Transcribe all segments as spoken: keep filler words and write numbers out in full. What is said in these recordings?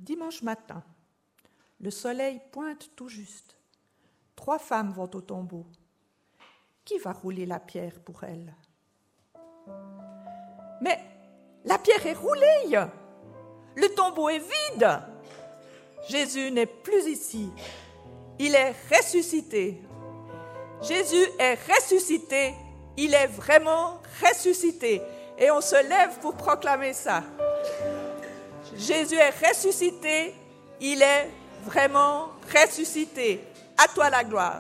Dimanche matin, le soleil pointe tout juste. Trois femmes vont au tombeau. Qui va rouler la pierre pour elles? Mais la pierre est roulée! Le tombeau est vide! Jésus n'est plus ici. Il est ressuscité. Jésus est ressuscité. Il est vraiment ressuscité. Et on se lève pour proclamer ça. Jésus est ressuscité. Il est vraiment ressuscité. À toi la gloire.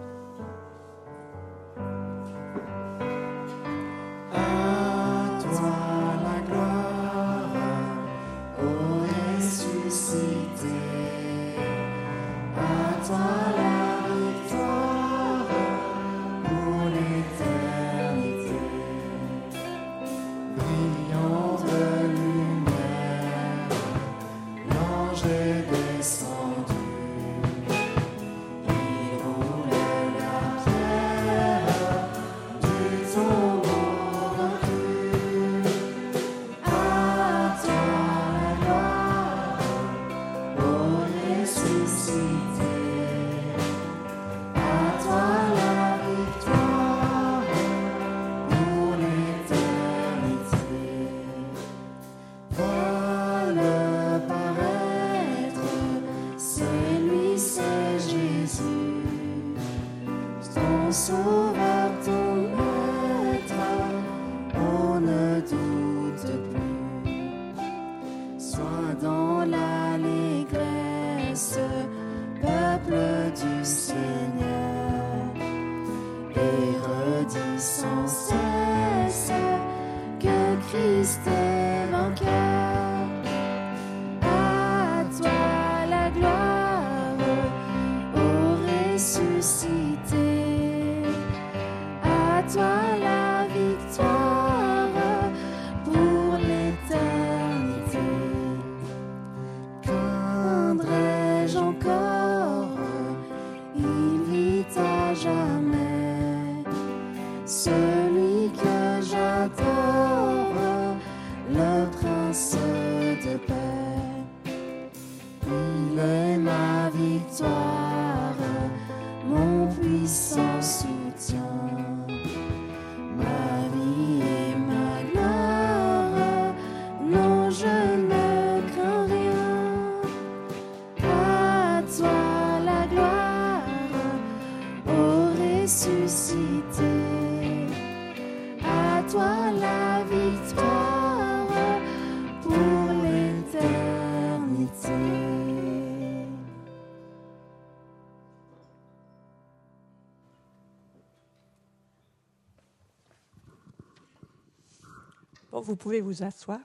Bon, vous pouvez vous asseoir.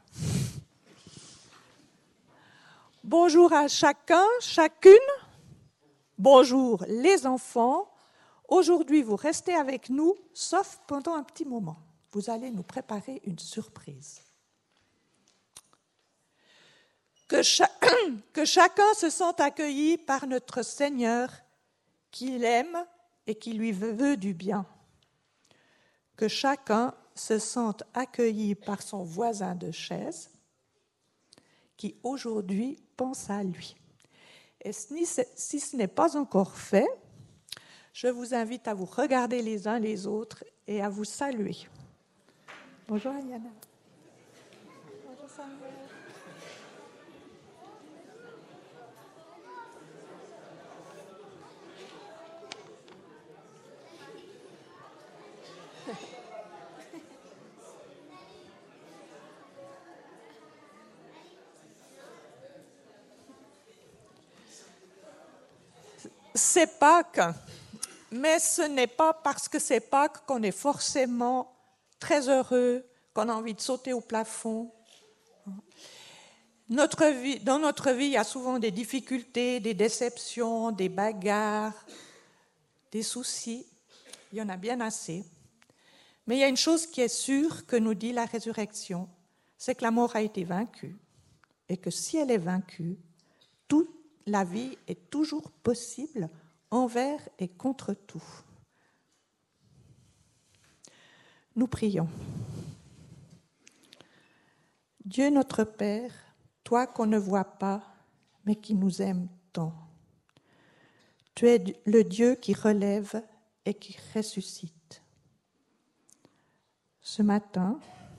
Bonjour à chacun, chacune. Bonjour les enfants. Aujourd'hui, vous restez avec nous, sauf pendant un petit moment. Vous allez nous préparer une surprise. Que, cha- que chacun se sente accueilli par notre Seigneur, qu'il aime et qui lui veut du bien. Que chacun se sente accueilli par son voisin de chaise, qui aujourd'hui pense à lui. Et si ce n'est pas encore fait, je vous invite à vous regarder les uns les autres et à vous saluer. Bonjour Aliana. Bonjour Samuel. C'est Pâques, mais ce n'est pas parce que c'est Pâques qu'on est forcément très heureux, qu'on a envie de sauter au plafond. Notre vie, dans notre vie, il y a souvent des difficultés, des déceptions, des bagarres, des soucis. Il y en a bien assez. Mais il y a une chose qui est sûre que nous dit la résurrection, c'est que la mort a été vaincue et que si elle est vaincue, toute la vie est toujours possible envers et contre tout. Nous prions. Dieu notre Père, toi qu'on ne voit pas, mais qui nous aime tant. Tu es le Dieu qui relève et qui ressuscite. Ce matin,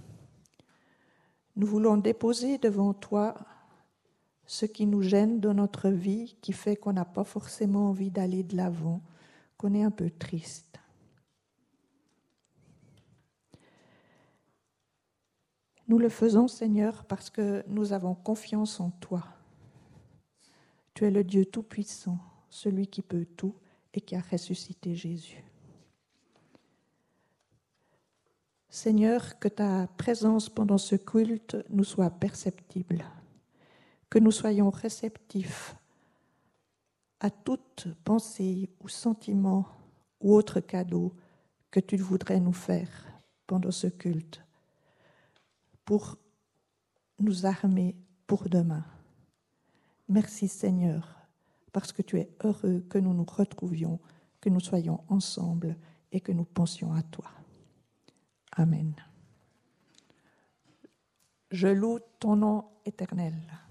nous voulons déposer devant toi ce qui nous gêne dans notre vie, qui fait qu'on n'a pas forcément envie d'aller de l'avant, qu'on est un peu triste. Nous le faisons, Seigneur, parce que nous avons confiance en toi. Tu es le Dieu tout-puissant, celui qui peut tout et qui a ressuscité Jésus. Seigneur, que ta présence pendant ce culte nous soit perceptible, que nous soyons réceptifs à toute pensée ou sentiment ou autre cadeau que tu voudrais nous faire pendant ce culte, pour nous armer pour demain. Merci Seigneur, parce que tu es heureux que nous nous retrouvions, que nous soyons ensemble et que nous pensions à toi. Amen. Je loue ton nom éternel.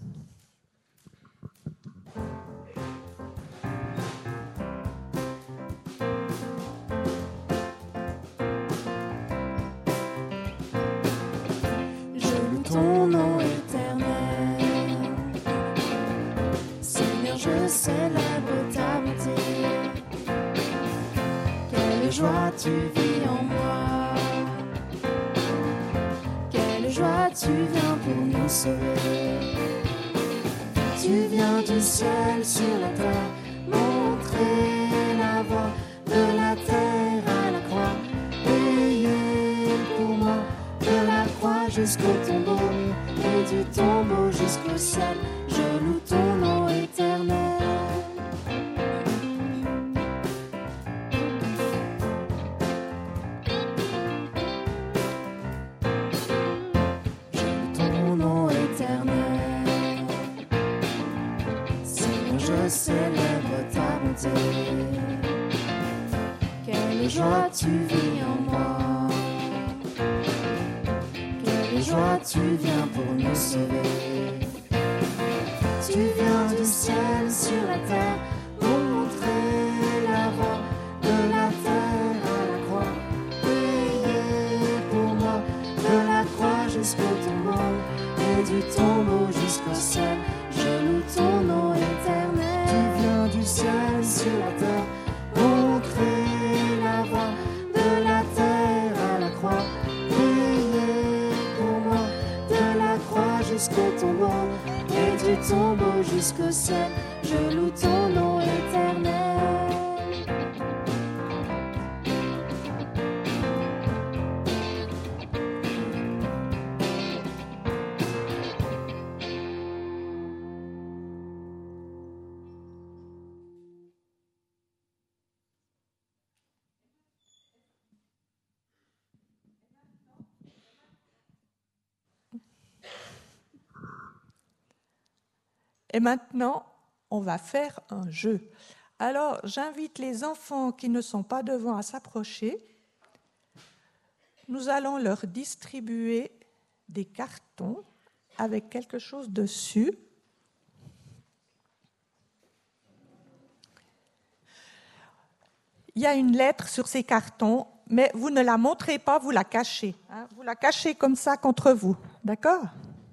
Je loue ton nom éternel. Seigneur, je célèbre ta bonté. Quelle joie tu vis en moi. Joie, tu viens pour nous sauver. Tu viens du ciel sur la terre, montrer la voie de la terre à la croix. Payé pour moi, de la croix jusqu'au tombeau, et du tombeau jusqu'au ciel. Je loue ton nom éternel. Je célèbre ta bonté. Quelle joie tu vis en moi. Quelle joie tu viens pour nous sauver. Tu viens du ciel sur la terre, montrer la voie de la terre à la croix. Payé pour moi, de la croix jusqu'au tombeau, et du tombeau jusqu'au ciel. Je loue ton nom éternel. Du ciel sur la terre, montrer la voie de la terre à la croix. Payé pour moi, de la croix jusqu'au tombeau, et du tombeau jusqu'au ciel. Je loue ton nom éternel. Et maintenant, on va faire un jeu. Alors, j'invite les enfants qui ne sont pas devant à s'approcher. Nous allons leur distribuer des cartons avec quelque chose dessus. Il y a une lettre sur ces cartons, mais vous ne la montrez pas, vous la cachez. Hein, vous la cachez comme ça contre vous, d'accord ?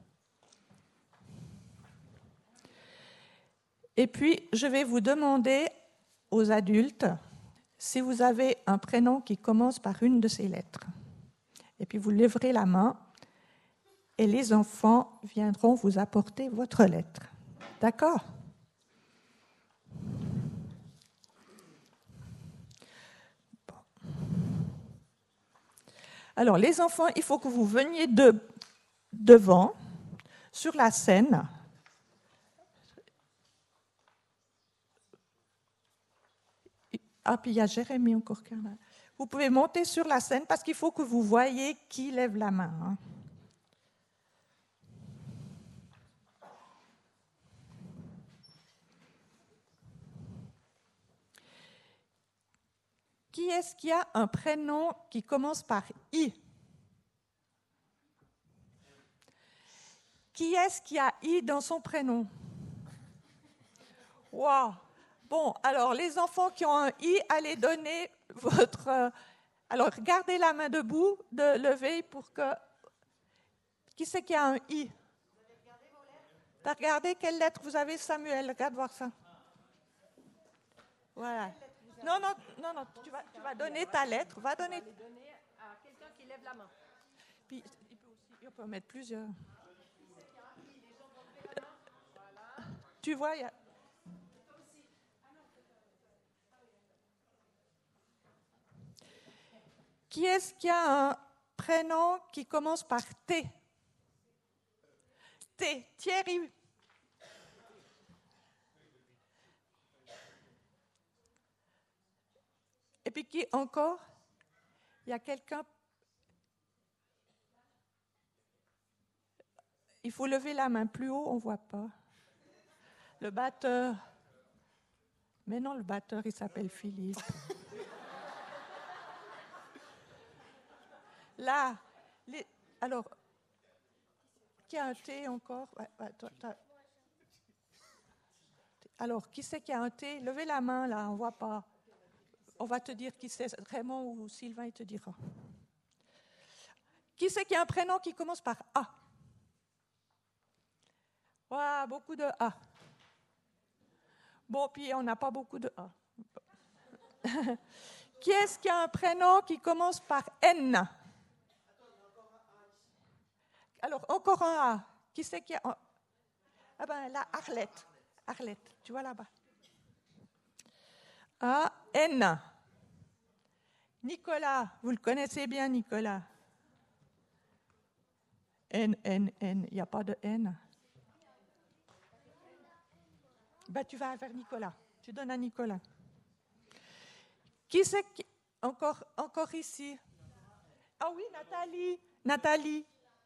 Et puis, je vais vous demander aux adultes si vous avez un prénom qui commence par une de ces lettres. Et puis, vous lèverez la main et les enfants viendront vous apporter votre lettre. D'accord ? Bon. Alors, les enfants, il faut que vous veniez de, devant, sur la scène. Ah, puis il y a Jérémie encore qui est là. Vous pouvez monter sur la scène parce qu'il faut que vous voyez qui lève la main. Hein. Qui est-ce qui a un prénom qui commence par I? Qui est-ce qui a I dans son prénom? Wow. Bon, alors les enfants qui ont un I, allez donner votre... euh, alors, gardez la main debout, de lever pour que... Qui c'est qui a un I? Tu as regardé quelle lettre vous avez, Samuel? Regarde voir ça. Voilà. Non, non, non, non, tu vas, tu vas donner ta lettre. Va donner... Donner à quelqu'un qui lève la main. Puis, il peut aussi, on peut en mettre plusieurs. Tu vois, il y a... Qui est-ce qui a un prénom qui commence par T? T. Thierry. Et puis qui encore? Il y a quelqu'un... Il faut lever la main plus haut, on ne voit pas. Le batteur. Mais non, le batteur, il s'appelle Philippe. Là, les, alors, qui a un T encore? Ouais, ouais, toi, toi. Alors, qui c'est qui a un T? Levez la main, là, on ne voit pas. On va te dire qui c'est, Raymond ou Sylvain, il te dira. Qui c'est qui a un prénom qui commence par A? Wow, beaucoup de A. Bon, puis on n'a pas beaucoup de A. Qui est-ce qui a un prénom qui commence par N? Alors, encore un A. Qui c'est qui a un... Ah ben là, Arlette. Arlette, tu vois là-bas. A, N. Nicolas, vous le connaissez bien, Nicolas. N, N, N. Il n'y a pas de N. Ben, tu vas vers Nicolas. Tu donnes à Nicolas. Qui c'est qui... Encore, encore ici. Ah oui, Nathalie. Nathalie.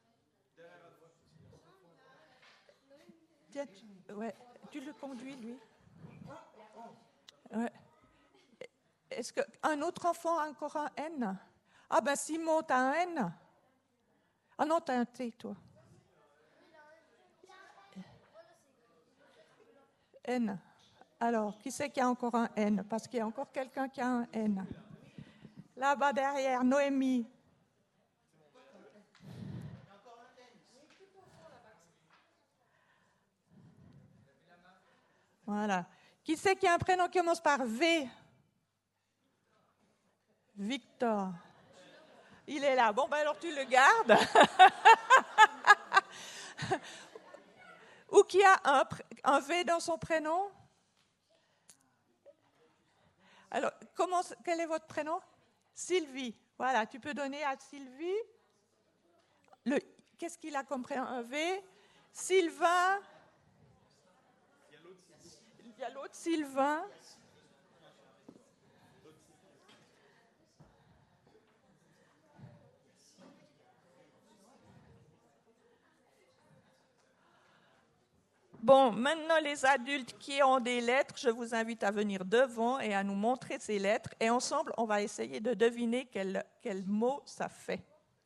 Tiens, tu, ouais, tu le conduis, lui. Ouais. Est-ce qu'un autre enfant a encore un N? Ah ben Simon, tu as un N? Ah non, tu as un T, toi. N. Alors, qui c'est qui a encore un N? Parce qu'il y a encore quelqu'un qui a un N. Là-bas derrière, Noémie. Voilà. Qui c'est qui a un prénom qui commence par V? Victor. Il est là. Bon, ben alors tu le gardes. Ou qui a un, un V dans son prénom? Alors, comment, quel est votre prénom? Sylvie. Voilà, tu peux donner à Sylvie. Le, qu'est-ce qu'il a comme prénom? Un V. Sylvain. Il y a l'autre Sylvain. Bon, maintenant les adultes qui ont des lettres, je vous invite à venir devant et à nous montrer ces lettres. Et ensemble, on va essayer de deviner quel, quel mot ça fait.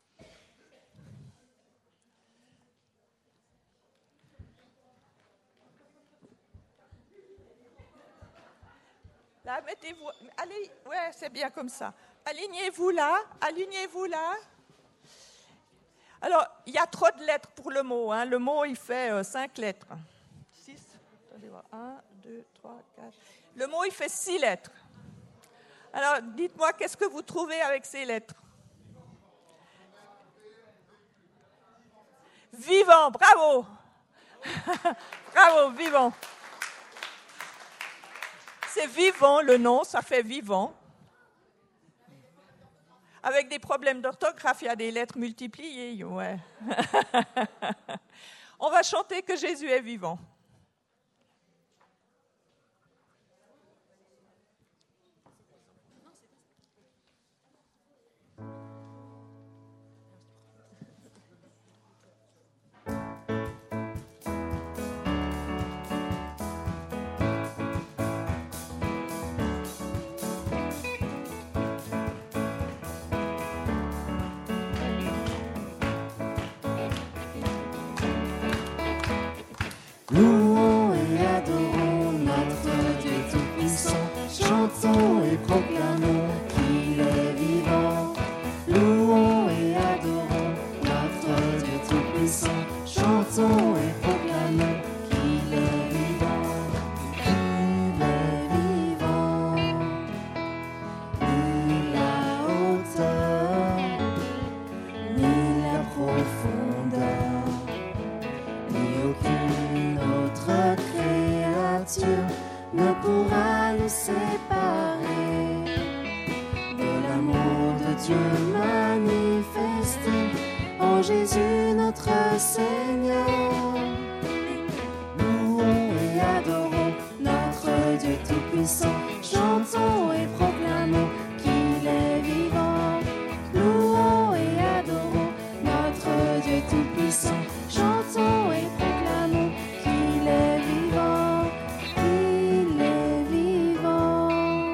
Là, mettez-vous. Allez, ouais, c'est bien comme ça. Alignez-vous là, alignez-vous là. Alors, il y a trop de lettres pour le mot. Hein. Le mot, il fait euh, cinq lettres. Six. Attendez voir. Un, deux, trois, quatre. Le mot, il fait six lettres. Alors, dites-moi, qu'est-ce que vous trouvez avec ces lettres? Vivant, bravo. Bravo, vivant. C'est vivant, le nom, ça fait vivant. Avec des problèmes d'orthographe, il y a des lettres multipliées. Ouais. On va chanter que Jésus est vivant. Louons et adorons notre chantons et proclamons qu'il est vivant. Louons et adorons notre Dieu Tout-Puissant. Chantons et proclamons qu'il est vivant. Il est vivant. Ni la hauteur, ni la profondeur, ni aucune autre créature ne pourra nous séparer de l'amour de Dieu manifesté en Jésus notre Seigneur. Louons et adorons notre Dieu Tout-Puissant. Chantons et proclamons qu'il est vivant. Louons et adorons notre Dieu Tout-Puissant. Chantons et proclamons qu'il est vivant. Il est vivant.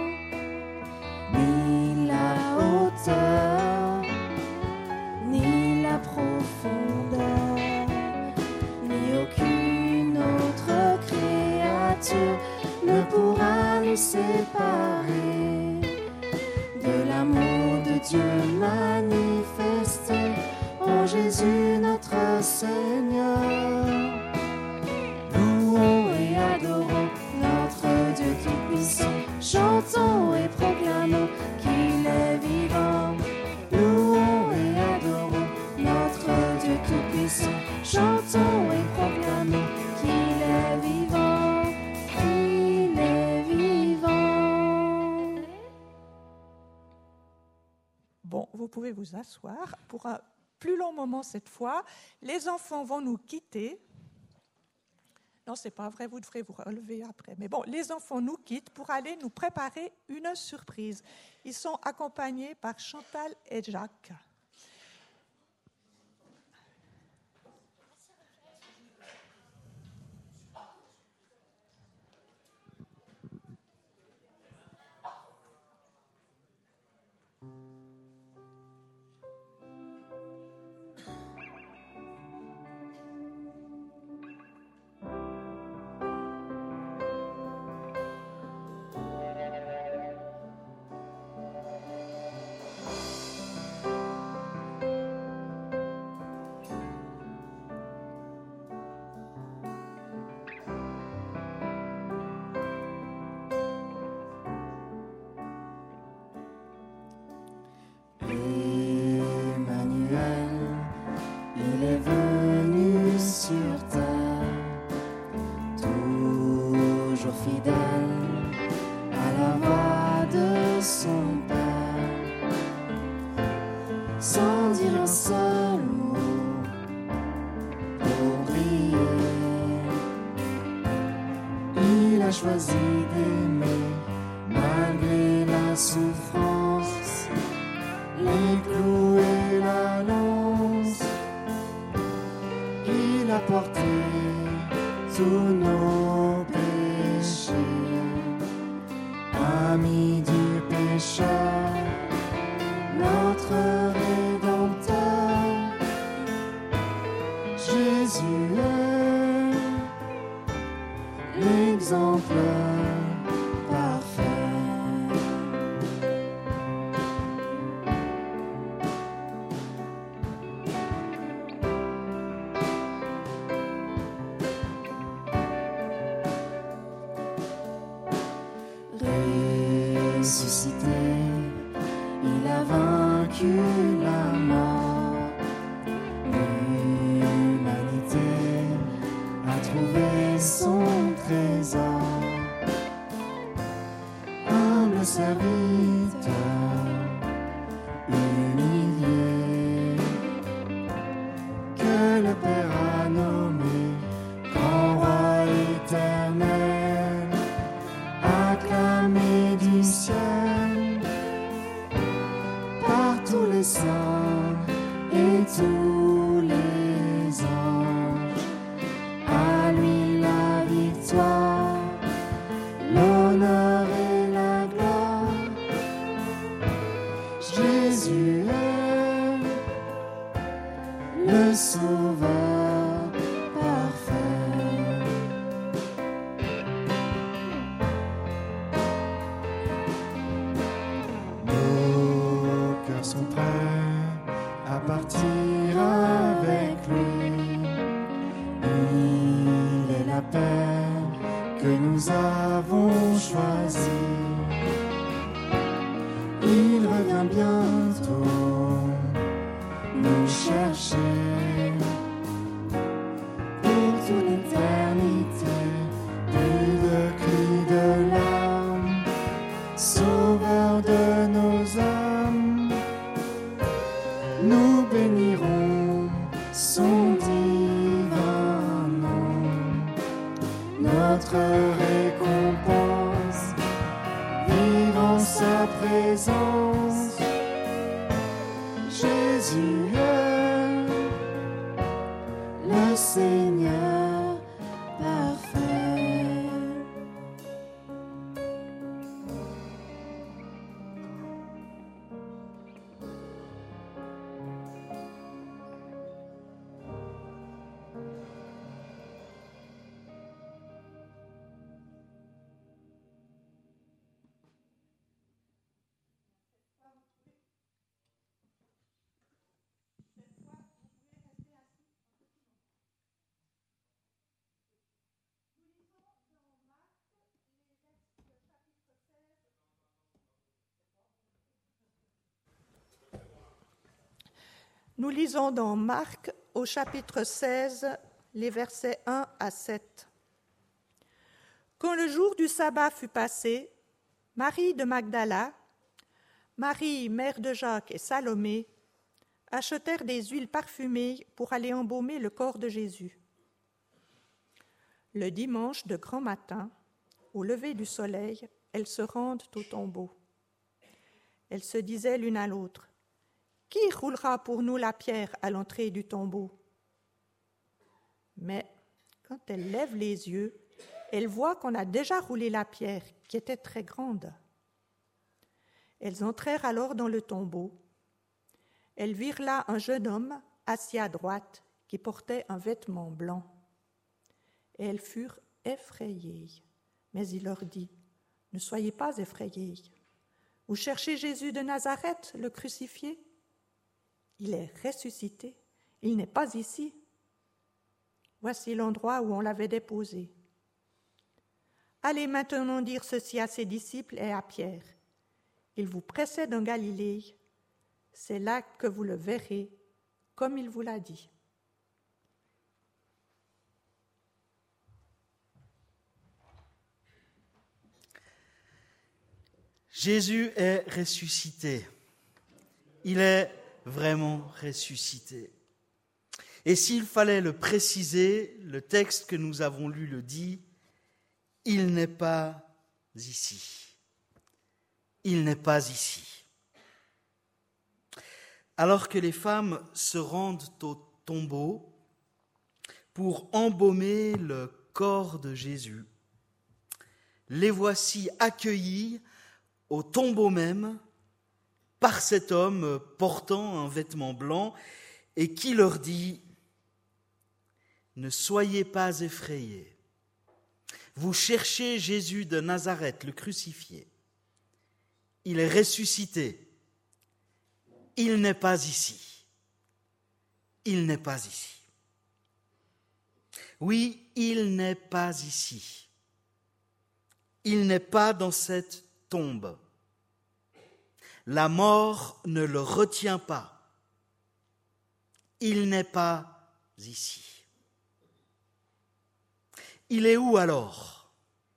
Ni la hauteur, ni la profondeur, ni aucune autre créature ne pourra nous séparer de l'amour de Dieu manifesté en Jésus notre Seigneur. Louons et adorons notre Dieu Tout-Puissant. Chantons et proclamons qu'il est vivant. Louons et adorons notre Dieu Tout-Puissant. Chantons et proclamons qu'il est vivant. Il est vivant. Bon, vous pouvez vous asseoir pour un plus long moment cette fois. Les enfants vont nous quitter. Non, c'est pas vrai, vous devrez vous relever après. Mais bon, les enfants nous quittent pour aller nous préparer une surprise. Ils sont accompagnés par Chantal et Jacques. Choisi d'aimer malgré la souffrance, les clous et la lance. Il a porté tous nos péchés, ami du pécheur, notre Rédempteur. Jésus est l'exemple parfait. Ressuscité, il a vaincu la mort. L'humanité a trouvé son trésor. Humble serviteur, humilié, que le Père a nommé grand roi éternel, acclamé du ciel par tous les saints et tous les anges. À lui la victoire, l'honneur et la gloire. la paix que nous avons choisie. Il revient bientôt nous chercher pour toute l'éternité. Plus de cris de larmes, Sauveur de nos âmes, nous bénirons son divin nom. Notre récompense, vivre en sa présence. Jésus est le Seigneur parfait. Nous lisons dans Marc au chapitre seize, les versets un à sept. Quand le jour du sabbat fut passé, Marie de Magdala, Marie, mère de Jacques et Salomé, achetèrent des huiles parfumées pour aller embaumer le corps de Jésus. Le dimanche de grand matin, au lever du soleil, elles se rendent au tombeau. Elles se disaient l'une à l'autre: « Qui roulera pour nous la pierre à l'entrée du tombeau ?» Mais quand elles lèvent les yeux, elles voient qu'on a déjà roulé la pierre, qui était très grande. Elles entrèrent alors dans le tombeau. Elles virent là un jeune homme assis à droite qui portait un vêtement blanc. Et elles furent effrayées. Mais il leur dit: « Ne soyez pas effrayés. Vous cherchez Jésus de Nazareth, le crucifié ? Il est ressuscité, il n'est pas ici. Voici l'endroit où on l'avait déposé. Allez maintenant dire ceci à ses disciples et à Pierre. Il vous précède en Galilée, c'est là que vous le verrez, comme il vous l'a dit. » Jésus est ressuscité. Il est vraiment ressuscité. Et s'il fallait le préciser, le texte que nous avons lu le dit, il n'est pas ici. Il n'est pas ici. Alors que les femmes se rendent au tombeau pour embaumer le corps de Jésus, les voici accueillis au tombeau même par cet homme portant un vêtement blanc et qui leur dit: « Ne soyez pas effrayés. Vous cherchez Jésus de Nazareth, le crucifié. Il est ressuscité. Il n'est pas ici. Il n'est pas ici. » Oui, il n'est pas ici. Il n'est pas dans cette tombe. La mort ne le retient pas. Il n'est pas ici. Il est où alors ?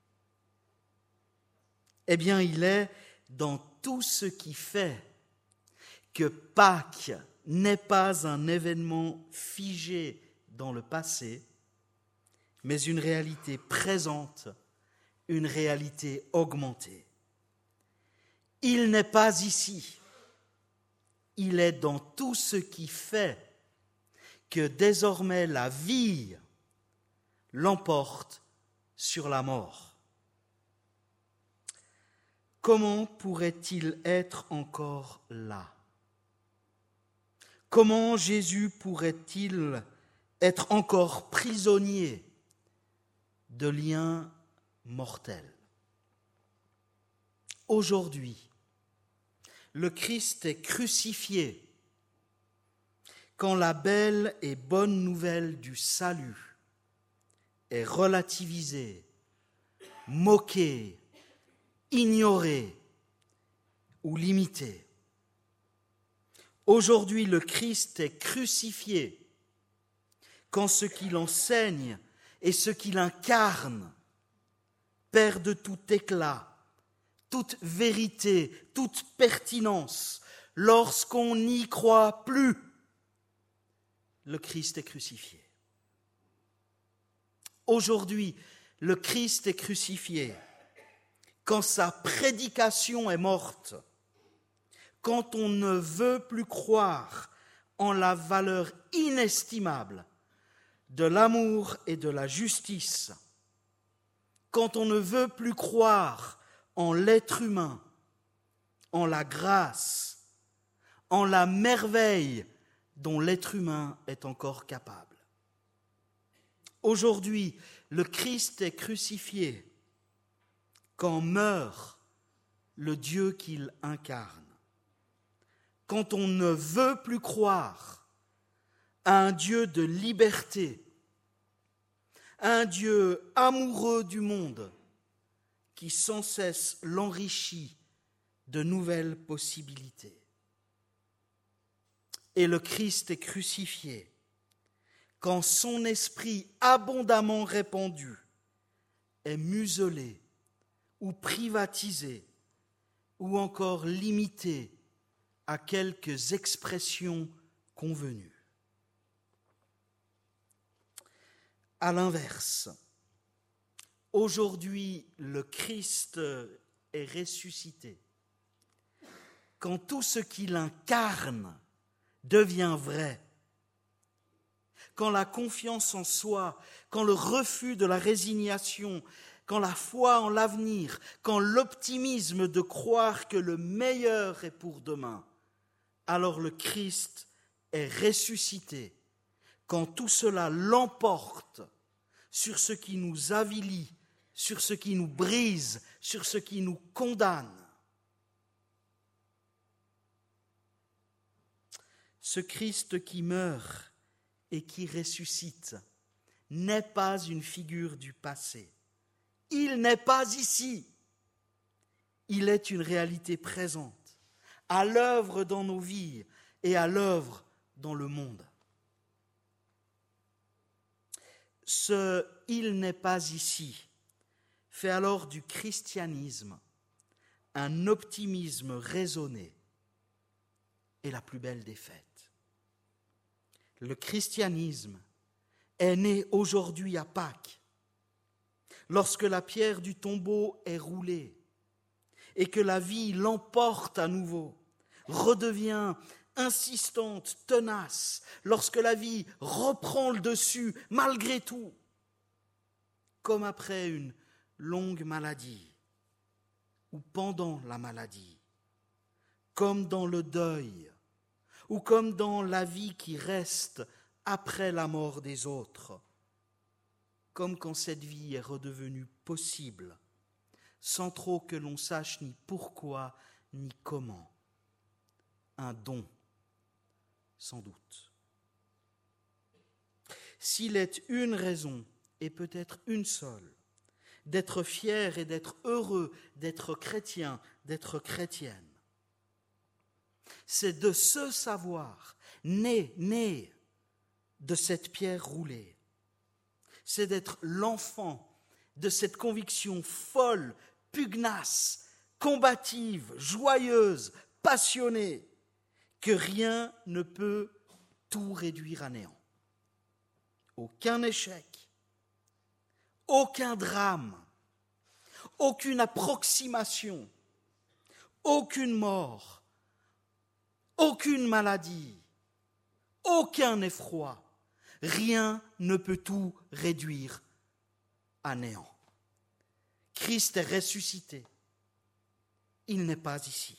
Eh bien, il est dans tout ce qui fait que Pâques n'est pas un événement figé dans le passé, mais une réalité présente, une réalité augmentée. Il n'est pas ici. Il est dans tout ce qui fait que désormais la vie l'emporte sur la mort. Comment pourrait-il être encore là ? Comment Jésus pourrait-il être encore prisonnier de liens mortels ? Aujourd'hui, le Christ est crucifié quand la belle et bonne nouvelle du salut est relativisé, moqué, ignoré ou limité. Aujourd'hui, le Christ est crucifié quand ce qu'il enseigne et ce qu'il incarne perdent tout éclat, toute vérité, toute pertinence. Lorsqu'on n'y croit plus, le Christ est crucifié. Aujourd'hui, le Christ est crucifié quand sa prédication est morte, quand on ne veut plus croire en la valeur inestimable de l'amour et de la justice, quand on ne veut plus croire en l'être humain, en la grâce, en la merveille dont l'être humain est encore capable. Aujourd'hui, le Christ est crucifié quand meurt le Dieu qu'il incarne. Quand on ne veut plus croire à un Dieu de liberté, un Dieu amoureux du monde qui sans cesse l'enrichit de nouvelles possibilités. Et le Christ est crucifié quand son esprit abondamment répandu est muselé ou privatisé ou encore limité à quelques expressions convenues. À l'inverse, aujourd'hui, le Christ est ressuscité quand tout ce qu'il incarne devient vrai, quand la confiance en soi, quand le refus de la résignation, quand la foi en l'avenir, quand l'optimisme de croire que le meilleur est pour demain, alors le Christ est ressuscité, quand tout cela l'emporte sur ce qui nous avilit, sur ce qui nous brise, sur ce qui nous condamne. Ce Christ qui meurt et qui ressuscite n'est pas une figure du passé. Il n'est pas ici. Il est une réalité présente, à l'œuvre dans nos vies et à l'œuvre dans le monde. Ce « il n'est pas ici » fait alors du christianisme un optimisme raisonné et la plus belle des fêtes. Le christianisme est né aujourd'hui à Pâques, lorsque la pierre du tombeau est roulée et que la vie l'emporte à nouveau, redevient insistante, tenace, lorsque la vie reprend le dessus malgré tout, comme après une longue maladie ou pendant la maladie, comme dans le deuil ou comme dans la vie qui reste après la mort des autres, comme quand cette vie est redevenue possible, sans trop que l'on sache ni pourquoi ni comment. Un don, sans doute. S'il est une raison, et peut-être une seule, d'être fier et d'être heureux, d'être chrétien, d'être chrétienne, c'est de ce savoir, né, né de cette pierre roulée. C'est d'être l'enfant de cette conviction folle, pugnace, combative, joyeuse, passionnée, que rien ne peut tout réduire à néant. Aucun échec, aucun drame, aucune approximation, aucune mort, aucune maladie, aucun effroi, rien ne peut tout réduire à néant. Christ est ressuscité, il n'est pas ici.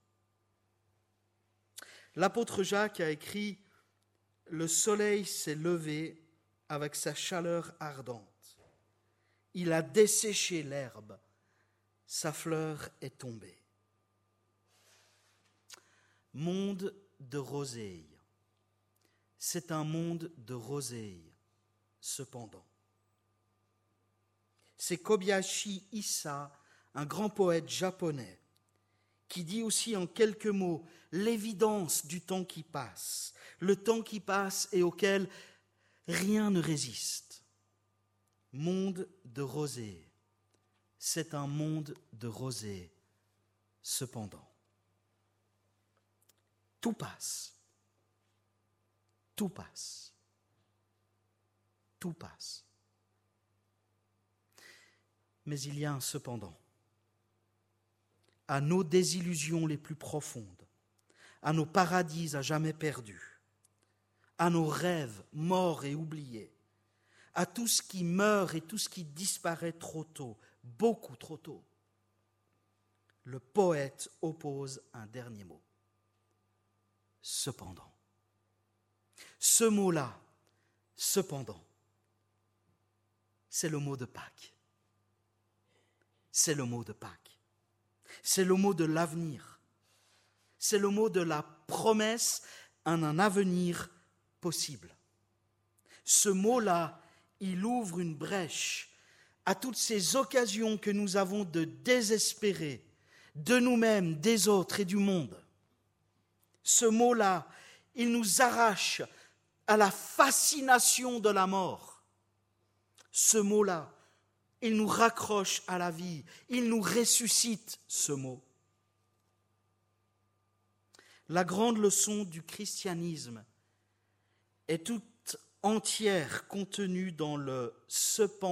L'apôtre Jacques a écrit « Le soleil s'est levé avec sa chaleur ardente. Il a desséché l'herbe, sa fleur est tombée. » Monde de roseilles. C'est un monde de roseilles, cependant. c'est Kobayashi Issa, un grand poète japonais, qui dit aussi en quelques mots l'évidence du temps qui passe, le temps qui passe et auquel rien ne résiste. Monde de rosée, c'est un monde de rosée, cependant. Tout passe, tout passe, tout passe. Mais il y a un cependant. À nos désillusions les plus profondes, à nos paradis à jamais perdus, à nos rêves morts et oubliés, à tout ce qui meurt et tout ce qui disparaît trop tôt, beaucoup trop tôt, le poète oppose un dernier mot. Cependant. Ce mot-là, cependant, c'est le mot de Pâques. C'est le mot de Pâques. C'est le mot de l'avenir. C'est le mot de la promesse en un avenir possible. Ce mot-là, il ouvre une brèche à toutes ces occasions que nous avons de désespérer de nous-mêmes, des autres et du monde. Ce mot-là, il nous arrache à la fascination de la mort. Ce mot-là, il nous raccroche à la vie, il nous ressuscite, ce mot. La grande leçon du christianisme est toute entière contenue dans le « cependant »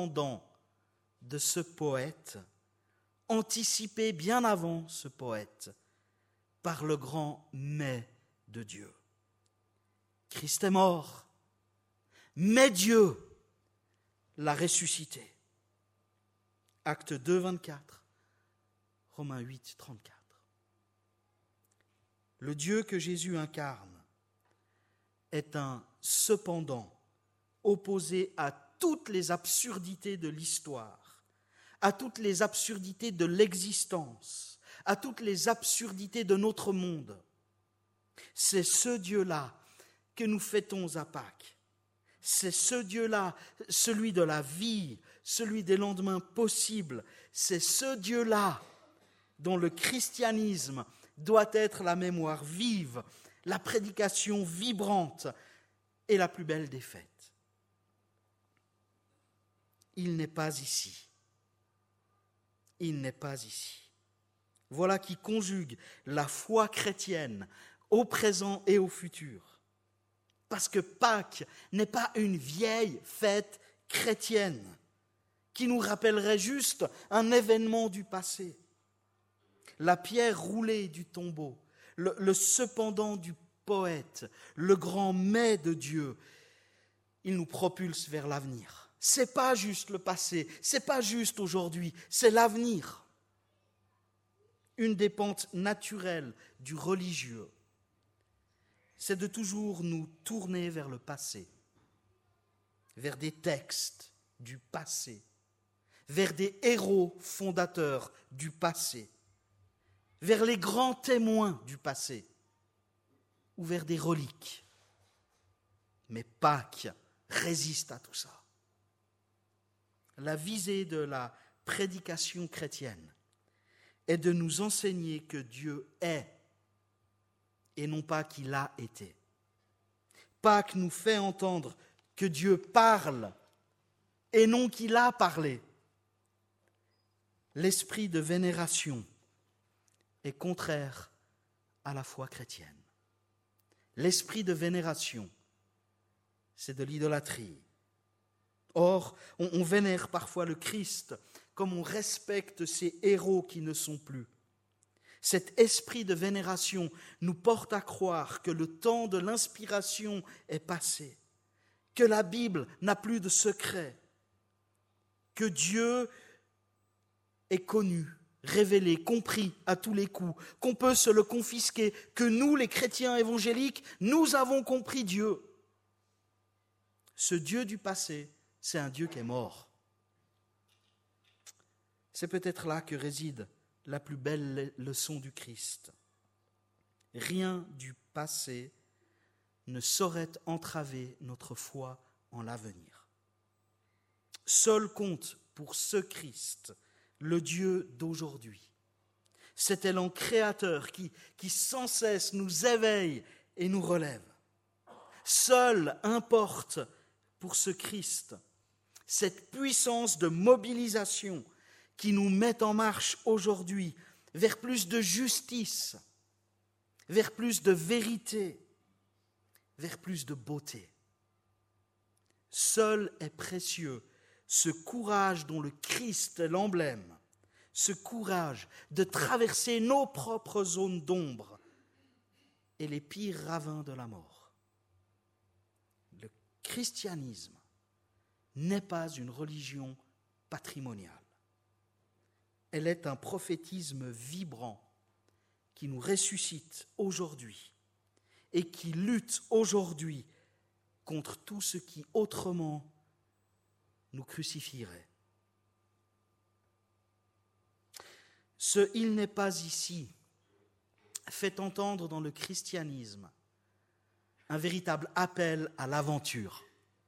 de ce poète, anticipé bien avant ce poète, par le grand « mais » de Dieu. Christ est mort, mais Dieu l'a ressuscité. Acte deux, vingt-quatre, Romains huit, trente-quatre. Le Dieu que Jésus incarne est un cependant opposé à toutes les absurdités de l'histoire, à toutes les absurdités de l'existence, à toutes les absurdités de notre monde. C'est ce Dieu-là que nous fêtons à Pâques. C'est ce Dieu-là, celui de la vie, celui des lendemains possibles. C'est ce Dieu-là dont le christianisme doit être la mémoire vive, la prédication vibrante et la plus belle des fêtes. Il n'est pas ici. Il n'est pas ici. Voilà qui conjugue la foi chrétienne au présent et au futur. Parce que Pâques n'est pas une vieille fête chrétienne qui nous rappellerait juste un événement du passé. La pierre roulée du tombeau, le, le cependant du poète, le grand mais de Dieu, il nous propulse vers l'avenir. C'est pas juste le passé, c'est pas juste aujourd'hui, c'est l'avenir. Une des pentes naturelles du religieux, c'est de toujours nous tourner vers le passé, vers des textes du passé, vers des héros fondateurs du passé, vers les grands témoins du passé, ou vers des reliques. Mais Pâques résiste à tout ça. La visée de la prédication chrétienne est de nous enseigner que Dieu est et non pas qu'il a été. Pâques nous fait entendre que Dieu parle et non qu'il a parlé. L'esprit de vénération est contraire à la foi chrétienne. L'esprit de vénération, c'est de l'idolâtrie. Or, on, on vénère parfois le Christ comme on respecte ces héros qui ne sont plus. Cet esprit de vénération nous porte à croire que le temps de l'inspiration est passé, que la Bible n'a plus de secret, que Dieu est connu, révélé, compris à tous les coups, qu'on peut se le confisquer, que nous, les chrétiens évangéliques, nous avons compris Dieu. Ce Dieu du passé, c'est un Dieu qui est mort. C'est peut-être là que réside la plus belle leçon du Christ. Rien du passé ne saurait entraver notre foi en l'avenir. Seul compte pour ce Christ, le Dieu d'aujourd'hui. Cet élan créateur qui, qui sans cesse nous éveille et nous relève. Seul importe pour ce Christ cette puissance de mobilisation qui nous met en marche aujourd'hui vers plus de justice, vers plus de vérité, vers plus de beauté. Seul est précieux ce courage dont le Christ est l'emblème, ce courage de traverser nos propres zones d'ombre et les pires ravins de la mort. Le christianisme n'est pas une religion patrimoniale. Elle est un prophétisme vibrant qui nous ressuscite aujourd'hui et qui lutte aujourd'hui contre tout ce qui autrement nous crucifierait. Ce « il n'est pas ici » fait entendre dans le christianisme un véritable appel à l'aventure.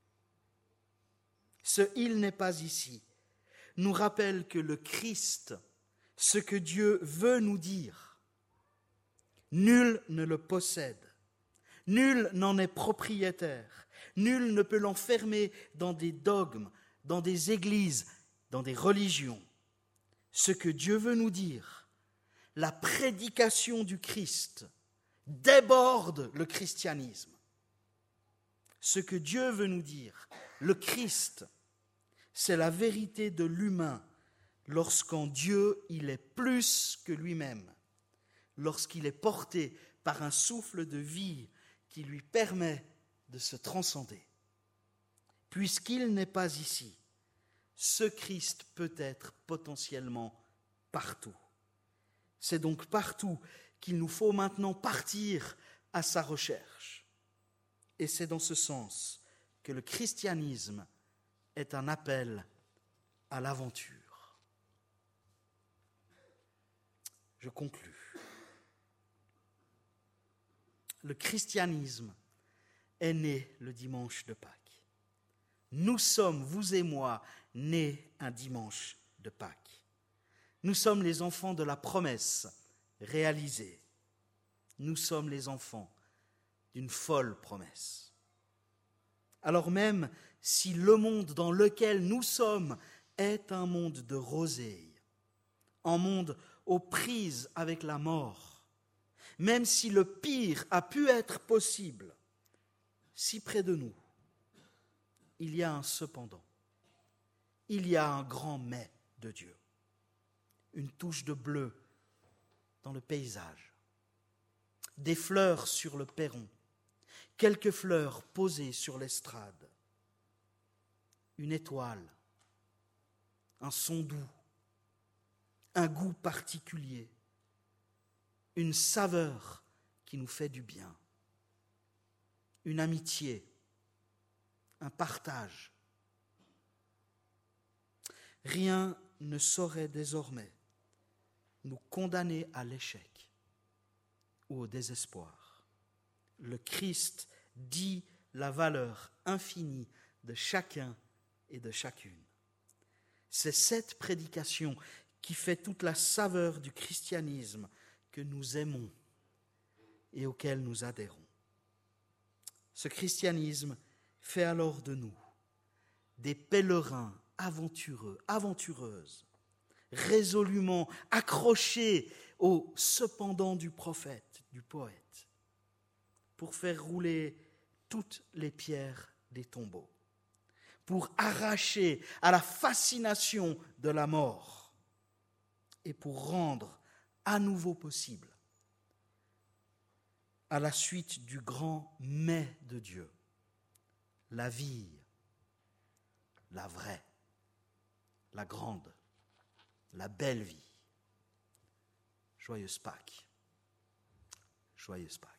Ce « il n'est pas ici » nous rappelle que le Christ, ce que Dieu veut nous dire, nul ne le possède, nul n'en est propriétaire, nul ne peut l'enfermer dans des dogmes, dans des églises, dans des religions. Ce que Dieu veut nous dire, la prédication du Christ déborde le christianisme. Ce que Dieu veut nous dire, le Christ, c'est la vérité de l'humain lorsqu'en Dieu il est plus que lui-même, lorsqu'il est porté par un souffle de vie qui lui permet de se transcender. Puisqu'il n'est pas ici, ce Christ peut être potentiellement partout. C'est donc partout qu'il nous faut maintenant partir à sa recherche. Et c'est dans ce sens que le christianisme est un appel à l'aventure. Je conclus. Le christianisme est né le dimanche de Pâques. Nous sommes, vous et moi, nés un dimanche de Pâques. Nous sommes les enfants de la promesse réalisée. Nous sommes les enfants d'une folle promesse. Alors même si le monde dans lequel nous sommes est un monde de rosée, un monde aux prises avec la mort, même si le pire a pu être possible, si près de nous, il y a un cependant, il y a un grand mais de Dieu, une touche de bleu dans le paysage, des fleurs sur le perron, quelques fleurs posées sur l'estrade, une étoile, un son doux, un goût particulier, une saveur qui nous fait du bien, une amitié, un partage. Rien ne saurait désormais nous condamner à l'échec ou au désespoir. Le Christ dit la valeur infinie de chacun et de chacune. C'est cette prédication qui fait toute la saveur du christianisme que nous aimons et auquel nous adhérons. Ce christianisme fait alors de nous des pèlerins aventureux, aventureuses, résolument accrochés au cependant du prophète, du poète, pour faire rouler toutes les pierres des tombeaux, pour arracher à la fascination de la mort et pour rendre à nouveau possible, à la suite du grand mais de Dieu, la vie, la vraie, la grande, la belle vie. Joyeuse Pâques. Joyeuse Pâques.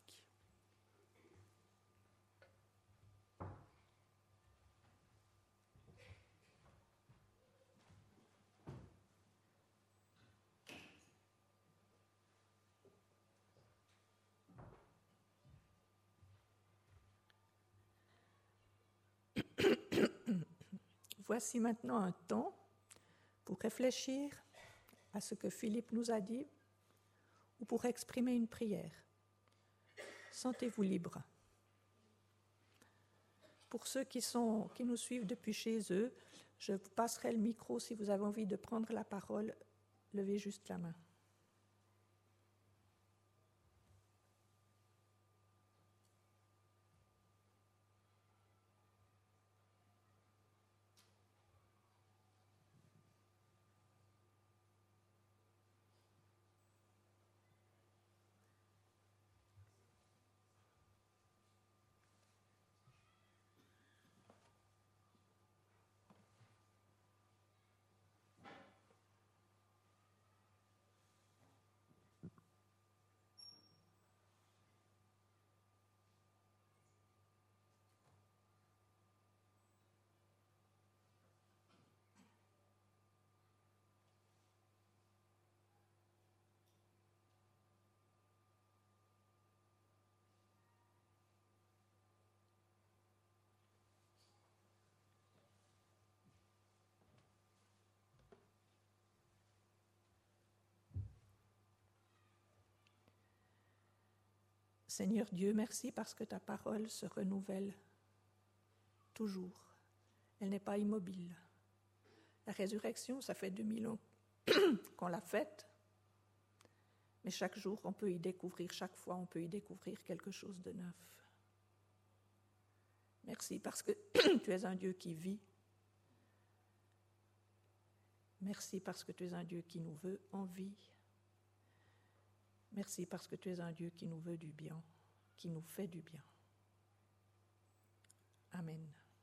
Voici maintenant un temps pour réfléchir à ce que Philippe nous a dit ou pour exprimer une prière. Sentez-vous libre. Pour ceux qui, sont, qui nous suivent depuis chez eux, je vous passerai le micro si vous avez envie de prendre la parole. Levez juste la main. Seigneur Dieu, merci parce que ta parole se renouvelle toujours. Elle n'est pas immobile. La résurrection, ça fait deux mille ans qu'on l'a faite, mais chaque jour, on peut y découvrir, chaque fois, on peut y découvrir quelque chose de neuf. Merci parce que tu es un Dieu qui vit. Merci parce que tu es un Dieu qui nous veut en vie. Merci parce que tu es un Dieu qui nous veut du bien, qui nous fait du bien. Amen.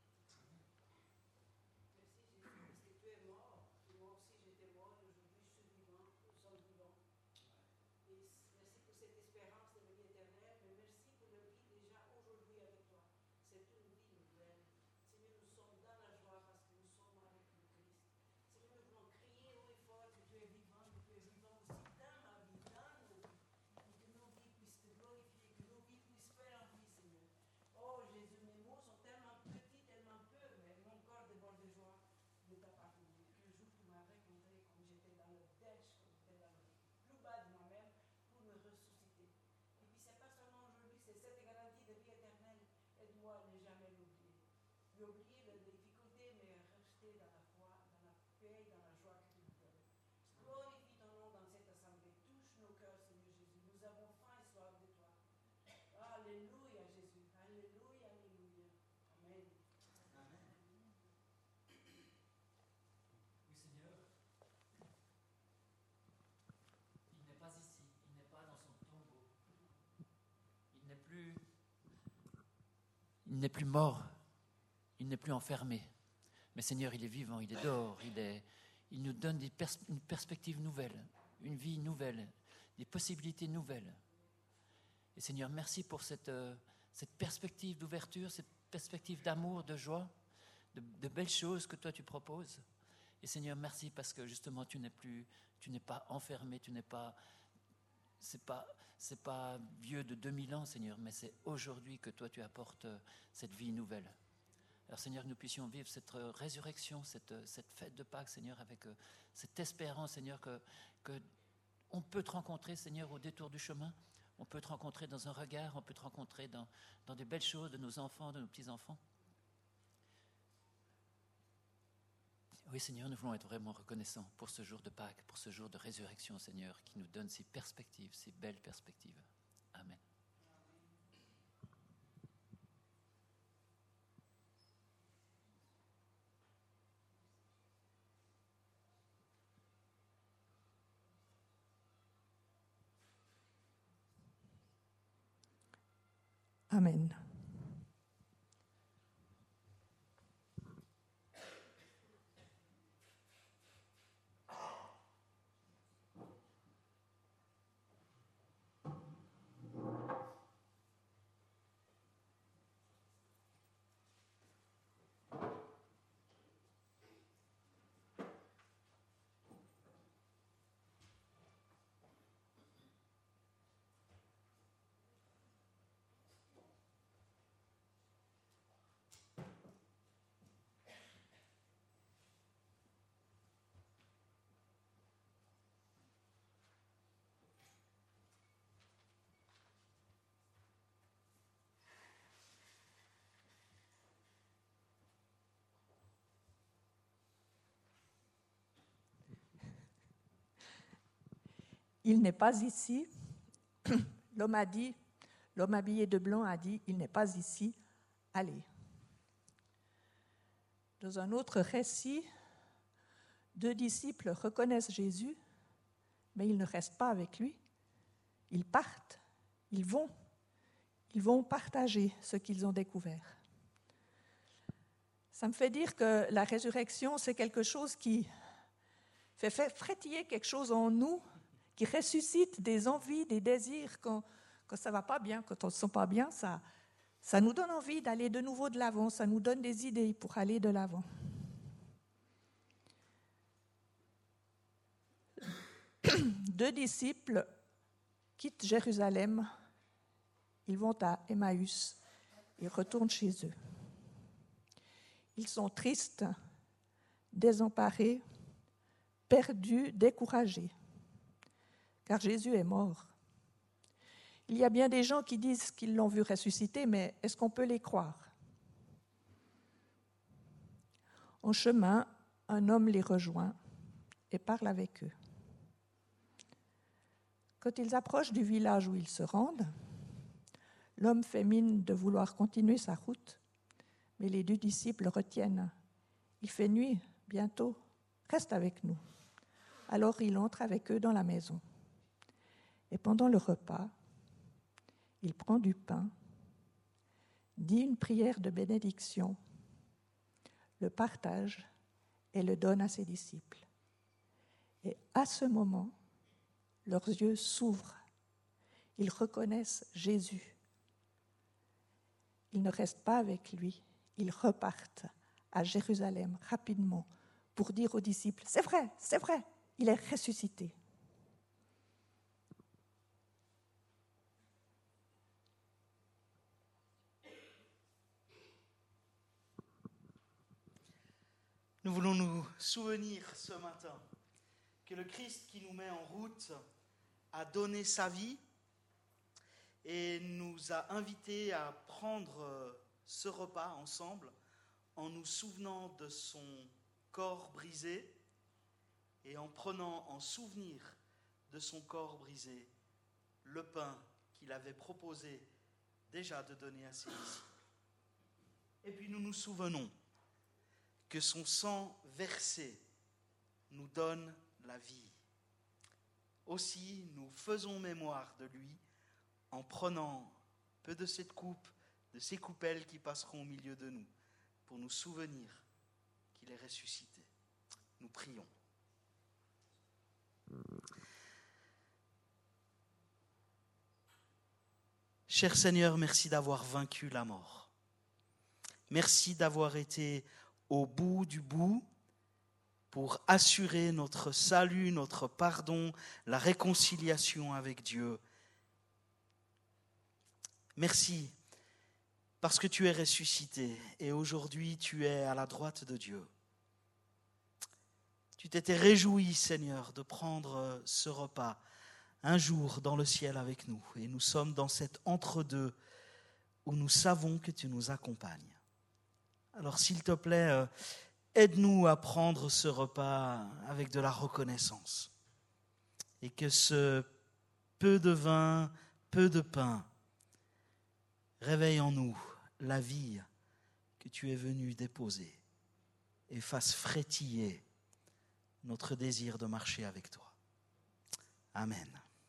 Merci Jésus, parce que tu es mort, et moi aussi j'étais mort, et aujourd'hui je suis vivant, nous sommes vivants. Et merci pour cette espérance de la vie éternelle, mais merci pour la vie déjà aujourd'hui avec toi. C'est une vie nouvelle. Seigneur, nous sommes dans la joie parce que nous sommes avec le Christ. Seigneur, nous voulons crier haut et fort que tu es vivant, que tu es vivant aussi dans ma vie, dans nos vies. Et que nos vies puissent te glorifier, que nos vies puissent faire en vie, Seigneur. Oh Jésus, mes mots sont tellement petits, tellement peu, mais mon corps déborde de joie de ta part. Qu'un jour tu m'as rencontré comme j'étais dans le dèche, comme j'étais dans le plus bas de moi-même, pour me ressusciter. Et puis c'est pas seulement aujourd'hui, c'est cette garantie de vie éternelle. Aide-moi à ne jamais l'oublier. L'oublier les difficultés, mais rester dans la foi, dans la paix, dans la joie que tu nous donnes. Glorifie ton nom dans cette assemblée. Touche nos cœurs, Seigneur Jésus. Nous avons faim et soif de toi. Alléluia, Jésus. Alléluia, alléluia. Amen. Amen. Oui, Seigneur. Il n'est pas ici, il n'est pas dans son tombeau. Il n'est plus, il n'est plus mort, il n'est plus enfermé. Mais Seigneur, il est vivant, il est dehors, il est, il nous donne des pers- une perspective nouvelle, une vie nouvelle, des possibilités nouvelles. Et Seigneur, merci pour cette, euh, cette perspective d'ouverture, cette perspective d'amour, de joie, de, de belles choses que toi tu proposes. Et Seigneur, merci parce que justement tu n'es plus, tu n'es pas enfermé, tu n'es pas, c'est pas, c'est pas vieux de deux mille ans, Seigneur, mais c'est aujourd'hui que toi tu apportes euh, cette vie nouvelle. Alors Seigneur, que nous puissions vivre cette euh, résurrection, cette, euh, cette fête de Pâques, Seigneur, avec euh, cette espérance, Seigneur, que, que on peut te rencontrer, Seigneur, au détour du chemin. On peut te rencontrer dans un regard, on peut te rencontrer dans, dans des belles choses de nos enfants, de nos petits-enfants. Oui, Seigneur, nous voulons être vraiment reconnaissants pour ce jour de Pâques, pour ce jour de résurrection, Seigneur, qui nous donne ces perspectives, ces belles perspectives. Amen. Amen. il n'est pas ici. L'homme a dit, l'homme habillé de blanc a dit, il n'est pas ici, allez. Dans un autre récit, deux disciples reconnaissent Jésus, mais ils ne restent pas avec lui. Ils partent, ils vont, ils vont partager ce qu'ils ont découvert. Ça me fait dire que la résurrection, c'est quelque chose qui fait frétiller quelque chose en nous, qui ressuscite des envies, des désirs quand, quand ça ne va pas bien, quand on ne se sent pas bien, ça, ça nous donne envie d'aller de nouveau de l'avant, ça nous donne des idées pour aller de l'avant. Deux disciples quittent Jérusalem, ils vont à Emmaüs, ils retournent chez eux. Ils sont tristes, désemparés, perdus, découragés, car Jésus est mort. Il y a bien des gens qui disent qu'ils l'ont vu ressusciter, mais est-ce qu'on peut les croire? En chemin, un homme les rejoint et parle avec eux. Quand ils approchent du village où ils se rendent, l'homme fait mine de vouloir continuer sa route, mais les deux disciples retiennent. Il fait nuit, bientôt, reste avec nous. Alors il entre avec eux dans la maison. Et pendant le repas, il prend du pain, dit une prière de bénédiction, le partage et le donne à ses disciples. Et à ce moment, leurs yeux s'ouvrent. Ils reconnaissent Jésus. Ils ne restent pas avec lui. Ils repartent à Jérusalem rapidement pour dire aux disciples, c'est vrai, c'est vrai, il est ressuscité. Nous voulons nous souvenir ce matin que le Christ qui nous met en route a donné sa vie et nous a invités à prendre ce repas ensemble en nous souvenant de son corps brisé et en prenant en souvenir de son corps brisé le pain qu'il avait proposé déjà de donner à ses disciples. Et puis nous nous souvenons que son sang versé nous donne la vie. Aussi, nous faisons mémoire de lui en prenant peu de cette coupe, de ces coupelles qui passeront au milieu de nous, pour nous souvenir qu'il est ressuscité. Nous prions. Cher Seigneur, merci d'avoir vaincu la mort. Merci d'avoir été au bout du bout pour assurer notre salut, notre pardon, la réconciliation avec Dieu. Merci parce que tu es ressuscité et aujourd'hui tu es à la droite de Dieu. Tu t'étais réjoui, Seigneur, de prendre ce repas un jour dans le ciel avec nous. Et nous sommes dans cet entre-deux où nous savons que tu nous accompagnes. Alors s'il te plaît, aide-nous à prendre ce repas avec de la reconnaissance. Et que ce peu de vin, peu de pain, réveille en nous la vie que tu es venu déposer et fasse frétiller notre désir de marcher avec toi. Amen.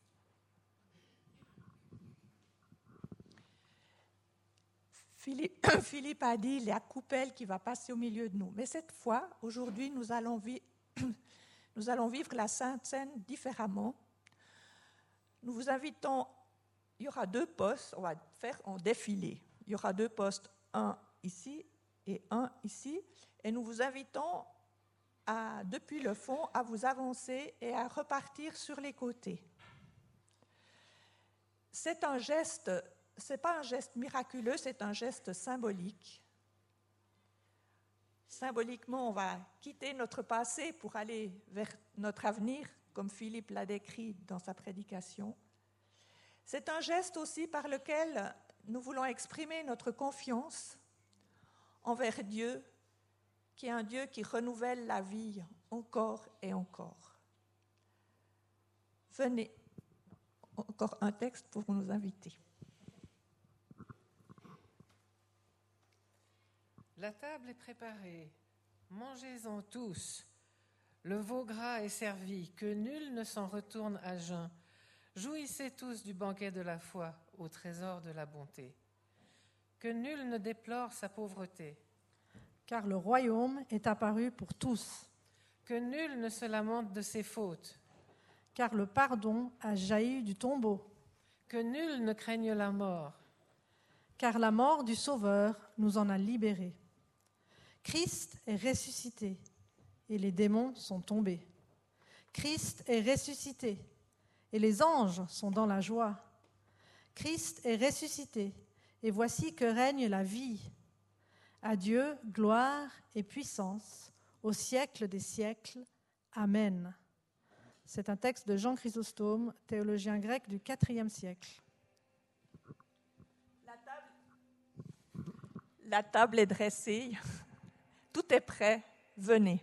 Philippe, Philippe a dit la coupelle qui va passer au milieu de nous. Mais cette fois, aujourd'hui, nous allons, vi- nous allons vivre la Sainte Seine différemment. Nous vous invitons, il y aura deux postes, on va faire en défilé. Il y aura deux postes, un ici et un ici. Et nous vous invitons, à, depuis le fond, à vous avancer et à repartir sur les côtés. C'est un geste... Ce n'est pas un geste miraculeux, c'est un geste symbolique. Symboliquement, on va quitter notre passé pour aller vers notre avenir, comme Philippe l'a décrit dans sa prédication. C'est un geste aussi par lequel nous voulons exprimer notre confiance envers Dieu, qui est un Dieu qui renouvelle la vie encore et encore. Venez, encore un texte pour nous inviter. La table est préparée, mangez-en tous. Le veau gras est servi, que nul ne s'en retourne à jeun. Jouissez tous du banquet de la foi, au trésor de la bonté. Que nul ne déplore sa pauvreté. Car le royaume est apparu pour tous. Que nul ne se lamente de ses fautes. Car le pardon a jailli du tombeau. Que nul ne craigne la mort. Car la mort du Sauveur nous en a libérés. Christ est ressuscité, et les démons sont tombés. Christ est ressuscité, et les anges sont dans la joie. Christ est ressuscité, et voici que règne la vie. À Dieu, gloire et puissance, au siècle des siècles. Amen. C'est un texte de Jean Chrysostome, théologien grec du quatrième siècle. La table, La table est dressée, tout est prêt, venez.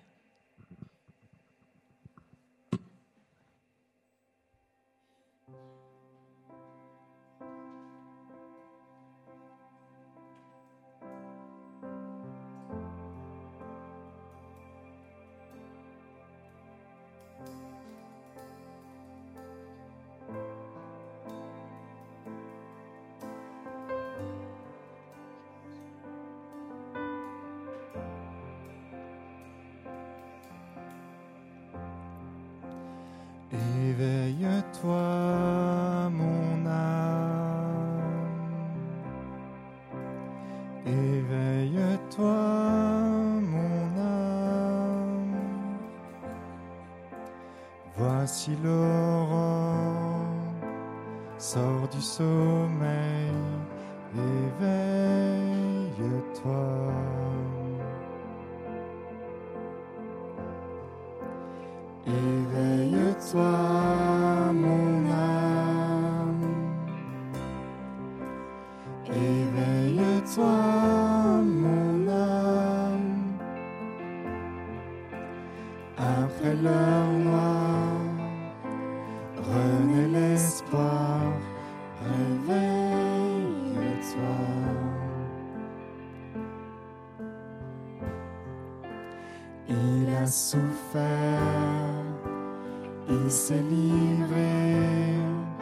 Éveille-toi, mon âme, éveille-toi, mon âme, voici l'aurore, sors du sommeil, éveille-toi. Éveille-toi, mon âme, éveille-toi, mon âme, après l'heure noire, renaît l'espoir, réveille-toi. Il a souffert, il s'est livré,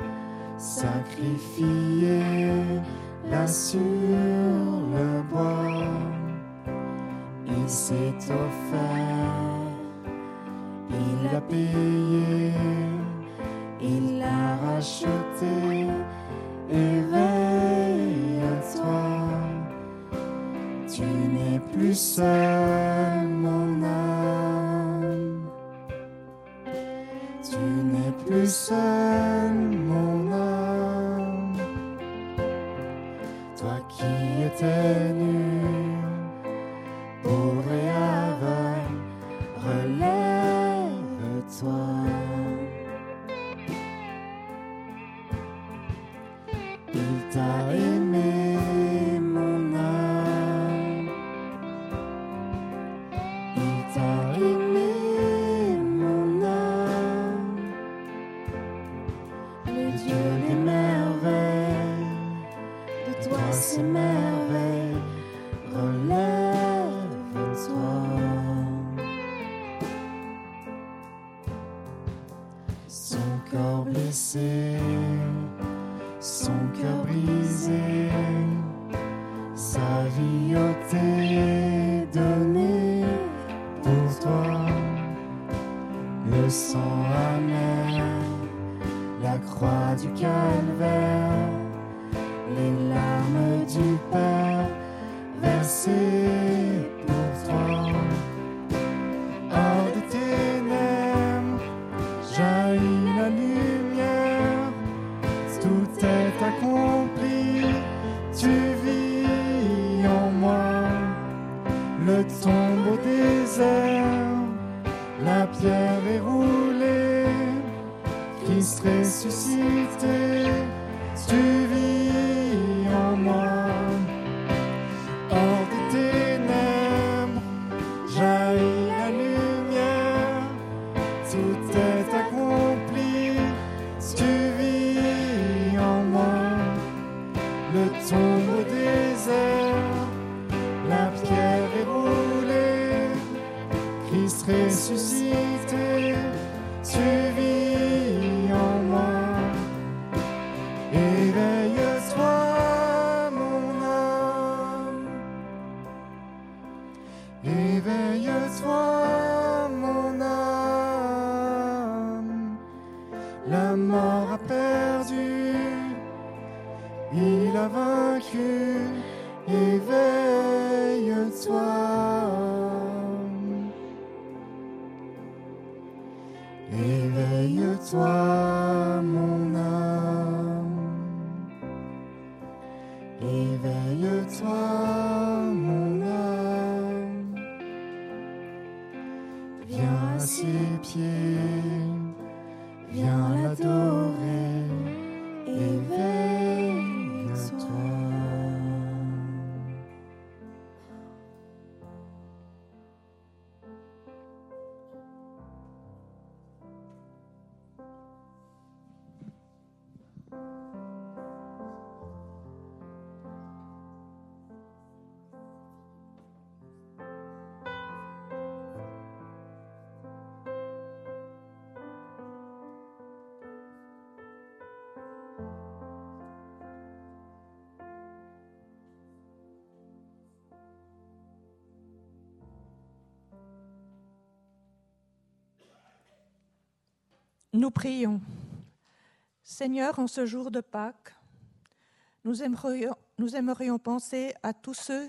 sacrifié, là sur le bois. Il s'est offert, il a payé, il l'a racheté. Éveille-toi, tu n'es plus seul, mon âme. Tu n'es plus seul, mon âme. Toi qui étais nu, pauvre et aveugle, relève-toi. Il t'a aimé, mon âme. Il t'a aimé, mon âme. Le Dieu des merveilles, de toi ces merveilles, relève-toi. Son corps blessé, son cœur brisé, sa vie ôtée, donnée pour toi. Le sang amer, la croix du calvaire, les larmes du Père versées pour toi. Hors des ténèbres, jaillit la lumière, tout est accompli, tu vis en moi. Le tombeau désert, la pierre est roulée, Christ ressuscité, tu vis en moi. Hors des ténèbres, jaillit la lumière, tout est accompli, tu vis la mort a perdu, il a vaincu, éveille-toi. Éveille-toi, mon âme, éveille-toi, mon âme, viens à ses pieds, viens l'adorer, éveille-toi. Nous prions. Seigneur, en ce jour de Pâques, nous aimerions, nous aimerions penser à tous ceux,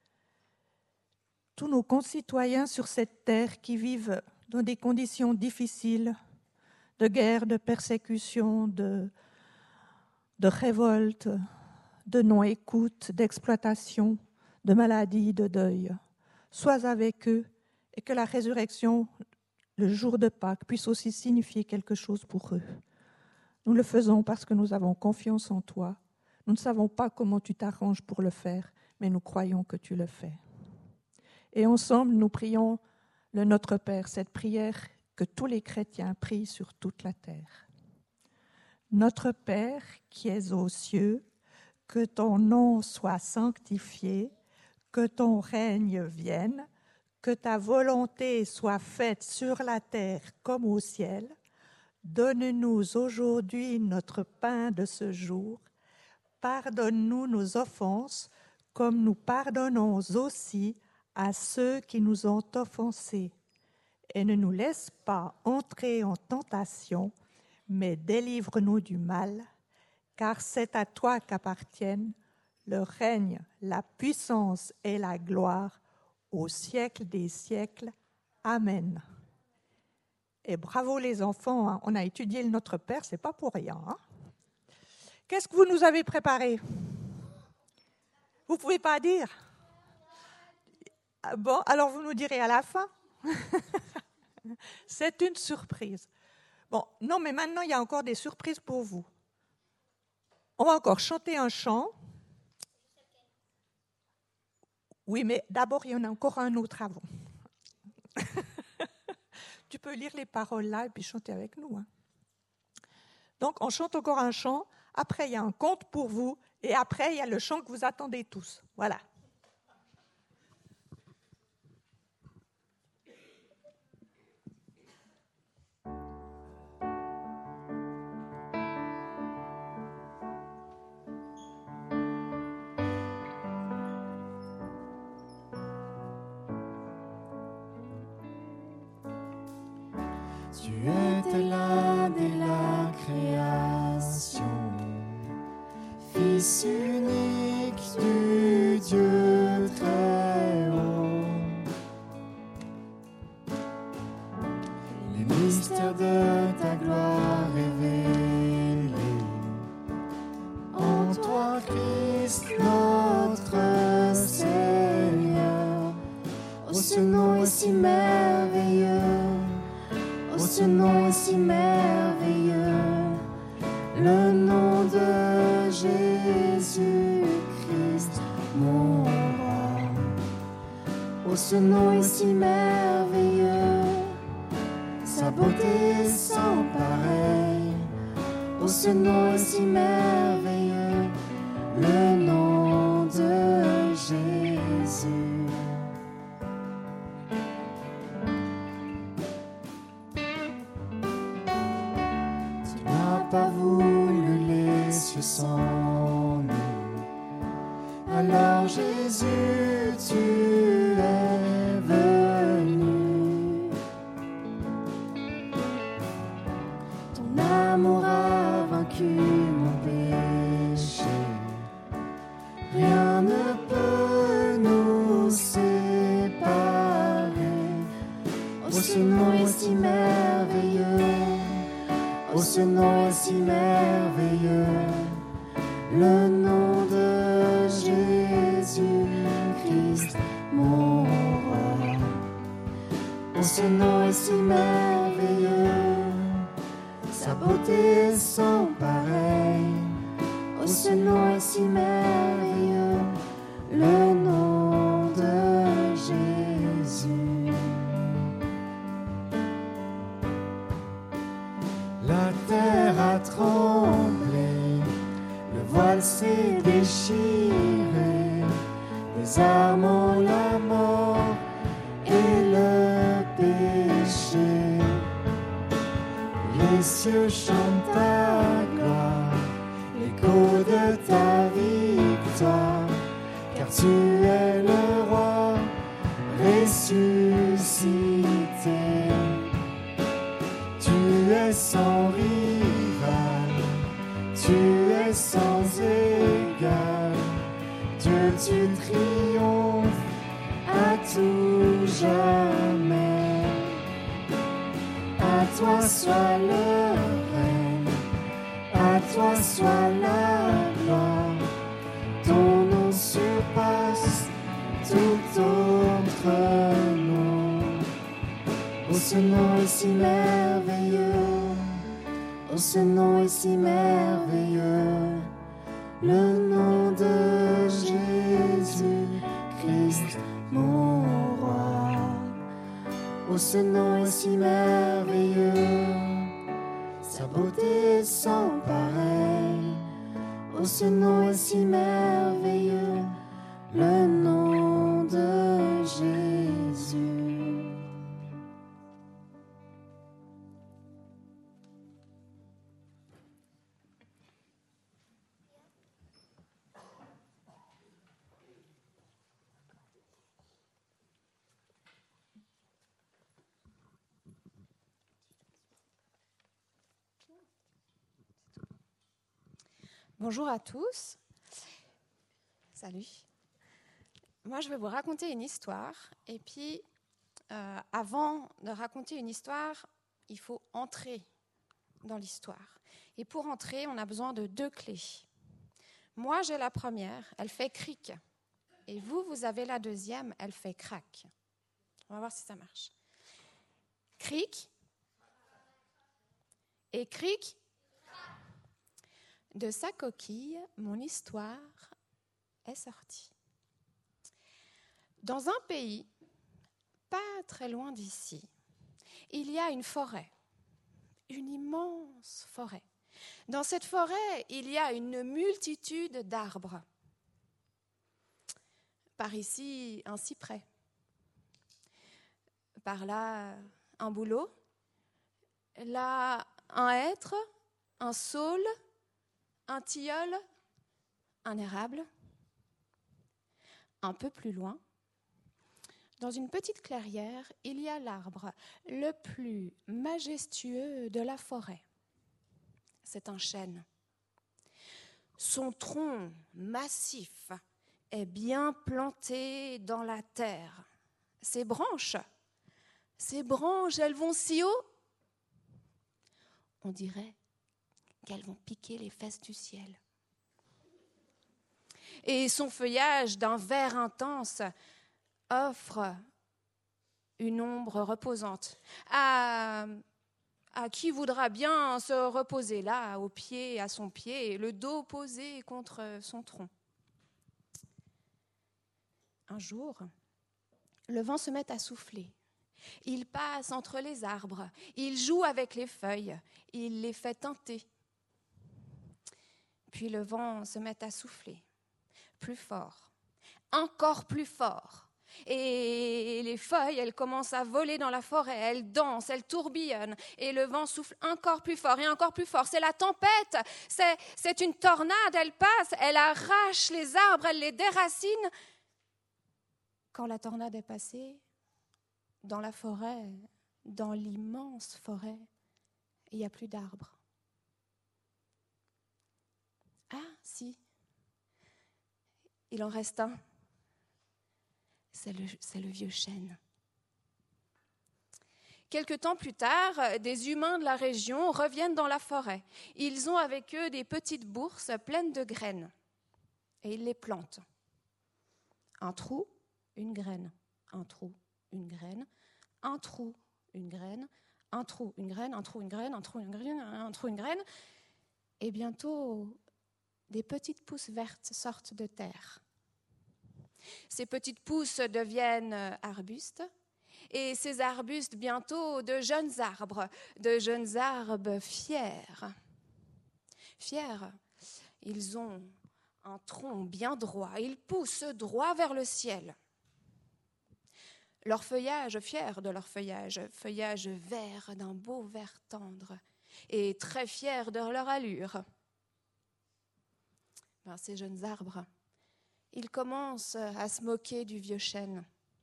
tous nos concitoyens sur cette terre qui vivent dans des conditions difficiles, de guerre, de persécution, de, de révolte, de non-écoute, d'exploitation, de maladie, de deuil. Sois avec eux et que la résurrection, le jour de Pâques, puisse aussi signifier quelque chose pour eux. Nous le faisons parce que nous avons confiance en toi. Nous ne savons pas comment tu t'arranges pour le faire, mais nous croyons que tu le fais. Et ensemble, nous prions le Notre Père, cette prière que tous les chrétiens prient sur toute la terre. Notre Père qui es aux cieux, que ton nom soit sanctifié, que ton règne vienne, que ta volonté soit faite sur la terre comme au ciel. Donne-nous aujourd'hui notre pain de ce jour. Pardonne-nous nos offenses, comme nous pardonnons aussi à ceux qui nous ont offensés. Et ne nous laisse pas entrer en tentation, mais délivre-nous du mal, car c'est à toi qu'appartiennent le règne, la puissance et la gloire au siècle des siècles. Amen. Et bravo les enfants, hein. On a étudié le Notre Père, c'est pas pour rien. Hein. Qu'est-ce que vous nous avez préparé? Vous ne pouvez pas dire? Bon, alors vous nous direz à la fin. C'est une surprise. Bon, non, mais maintenant, il y a encore des surprises pour vous. On va encore chanter un chant. Oui, mais d'abord, il y en a encore un autre avant. Tu peux lire les paroles là et puis chanter avec nous. Hein. Donc, on chante encore un chant. Après, il y a un conte pour vous. Et après, il y a le chant que vous attendez tous. Voilà. Tu étais là dès la création, Fils unique du Dieu très haut. Les mystères de ta gloire révélés en toi, Christ notre Seigneur. Oh, ce nom est si merveilleux. Oh, ce nom est si merveilleux, le nom de Jésus-Christ, mon roi. Oh, ce nom est si merveilleux, sa beauté sans pareil. Oh, ce nom est si merveilleux, le nom de Jésus. Pas voulu les cieux sans nous. Alors Jésus, tu es venu. Ton âme amour a vaincu mon péché. Rien ne peut nous séparer. Oh, ce nom est si merveilleux. Oh, ce nom est si merveilleux. Le nom de Jésus-Christ, mon roi. Oh, ce nom est si merveilleux. Sa beauté est sans pareil. Oh, ce nom est si merveilleux. Le nom de Jésus. La terre a tremblé, le voile s'est déchiré, les armes ont la mort et le péché. Les cieux chantent ta gloire, l'écho de ta victoire, car tu es le roi ressuscité. Tu es sans rival, tu es sans égal. Dieu, tu triomphes à tout jamais. À toi soit le règne, à toi soit la gloire. Ton nom surpasse tout autre nom. Oh, ce nom est si merveilleux. Oh, ce nom est si merveilleux. Le nom de Jésus-Christ, mon roi. Oh, ce nom est si merveilleux. Sa beauté est sans pareil. Oh, ce nom est si merveilleux. Le nom de Jésus. Bonjour à tous. Salut. Moi, je vais vous raconter une histoire. Et puis, euh, avant de raconter une histoire, il faut entrer dans l'histoire. Et pour entrer, on a besoin de deux clés. Moi, j'ai la première, elle fait cric. Et vous, vous avez la deuxième, elle fait crac. On va voir si ça marche. Cric. Et cric. De sa coquille, mon histoire est sortie. Dans un pays, pas très loin d'ici, il y a une forêt, une immense forêt. Dans cette forêt, il y a une multitude d'arbres. Par ici, un cyprès. Par là, un bouleau. Là, un hêtre, un saule, un tilleul, un érable. Un peu plus loin, dans une petite clairière, il y a l'arbre le plus majestueux de la forêt. C'est un chêne. Son tronc massif est bien planté dans la terre. Ses branches, ses branches, elles vont si haut, on dirait qu'elles vont piquer les fesses du ciel. Et son feuillage d'un vert intense offre une ombre reposante à, à qui voudra bien se reposer là, au pied, à son pied, le dos posé contre son tronc. Un jour, le vent se met à souffler. Il passe entre les arbres, il joue avec les feuilles, il les fait teinter. Puis le vent se met à souffler, plus fort, encore plus fort. Et les feuilles, elles commencent à voler dans la forêt, elles dansent, elles tourbillonnent, et le vent souffle encore plus fort et encore plus fort. C'est la tempête, c'est, c'est une tornade, elle passe, elle arrache les arbres, elle les déracine. Quand la tornade est passée, dans la forêt, dans l'immense forêt, il n'y a plus d'arbres, si. Il en reste un. C'est le, c'est le vieux chêne. Quelque temps plus tard, des humains de la région reviennent dans la forêt. Ils ont avec eux des petites bourses pleines de graines. Et ils les plantent. Un trou, une graine. Un trou, une graine. Un trou, une graine. Un trou, une graine. Un trou, une graine. Un trou, une graine. Un trou, une graine. Et bientôt, des petites pousses vertes sortent de terre. Ces petites pousses deviennent arbustes. Et ces arbustes, bientôt, de jeunes arbres, de jeunes arbres fiers. Fiers, ils ont un tronc bien droit, ils poussent droit vers le ciel. Leur feuillage, fier de leur feuillage, feuillage vert d'un beau vert tendre, et très fiers de leur allure. Ben, ces jeunes arbres, ils commencent à se moquer du vieux chêne.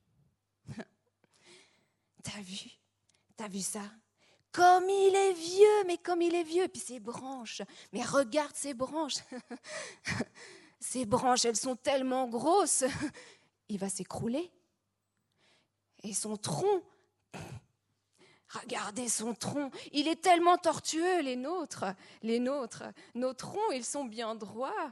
T'as vu? T'as vu ça? Comme il est vieux, mais comme il est vieux. Puis ses branches, mais regarde ses branches. Ses branches, elles sont tellement grosses. Il va s'écrouler. Et son tronc, regardez son tronc. Il est tellement tortueux, les nôtres. Les nôtres, nos troncs, ils sont bien droits.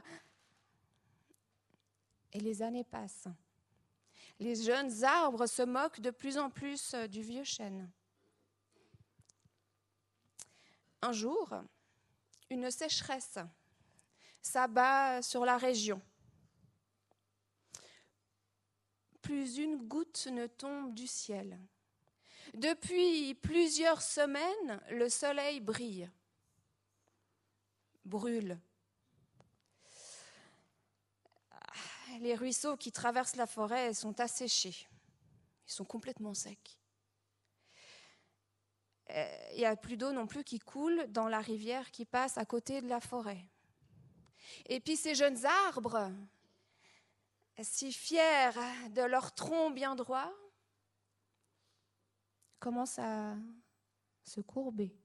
Et les années passent. Les jeunes arbres se moquent de plus en plus du vieux chêne. Un jour, une sécheresse s'abat sur la région. Plus une goutte ne tombe du ciel. Depuis plusieurs semaines, le soleil brille, brûle. Les ruisseaux qui traversent la forêt sont asséchés. Ils sont complètement secs. Il n'y a plus d'eau non plus qui coule dans la rivière qui passe à côté de la forêt. Et puis ces jeunes arbres, si fiers de leur tronc bien droit, commencent à se courber.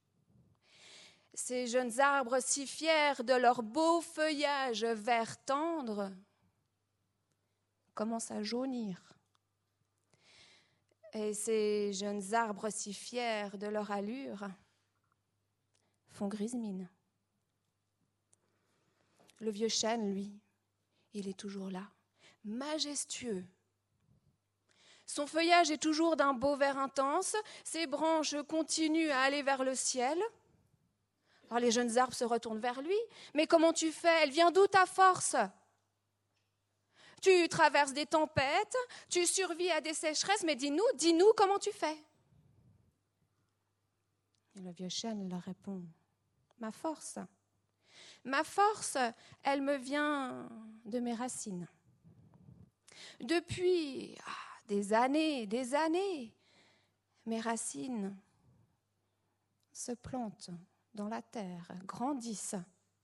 Ces jeunes arbres si fiers de leur beau feuillage vert tendre commencent à jaunir. Et ces jeunes arbres si fiers de leur allure font grise mine. Le vieux chêne, lui, il est toujours là, majestueux. Son feuillage est toujours d'un beau vert intense, ses branches continuent à aller vers le ciel. Alors les jeunes arbres se retournent vers lui. Mais comment tu fais? Elle vient d'où ta force? Tu traverses des tempêtes, tu survis à des sécheresses, mais dis-nous, dis-nous comment tu fais. Et le vieux chêne leur répond, ma force, ma force, elle me vient de mes racines. Depuis ah, des années, des années, mes racines se plantent dans la terre, grandissent.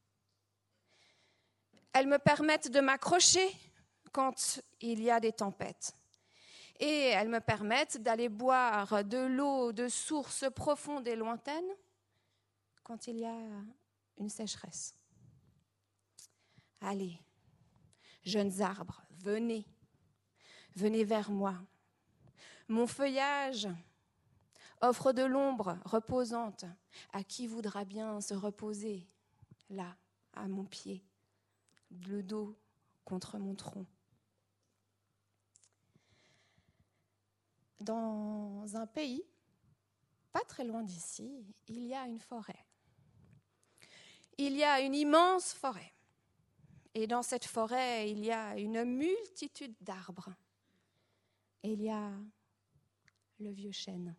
Elles me permettent de m'accrocher quand il y a des tempêtes. Et elles me permettent d'aller boire de l'eau de sources profondes et lointaines quand il y a une sécheresse. Allez, jeunes arbres, venez, venez vers moi. Mon feuillage offre de l'ombre reposante à qui voudra bien se reposer là, à mon pied, le dos contre mon tronc. Dans un pays, pas très loin d'ici, il y a une forêt. Il y a une immense forêt. Et dans cette forêt, il y a une multitude d'arbres. Et il y a le vieux chêne.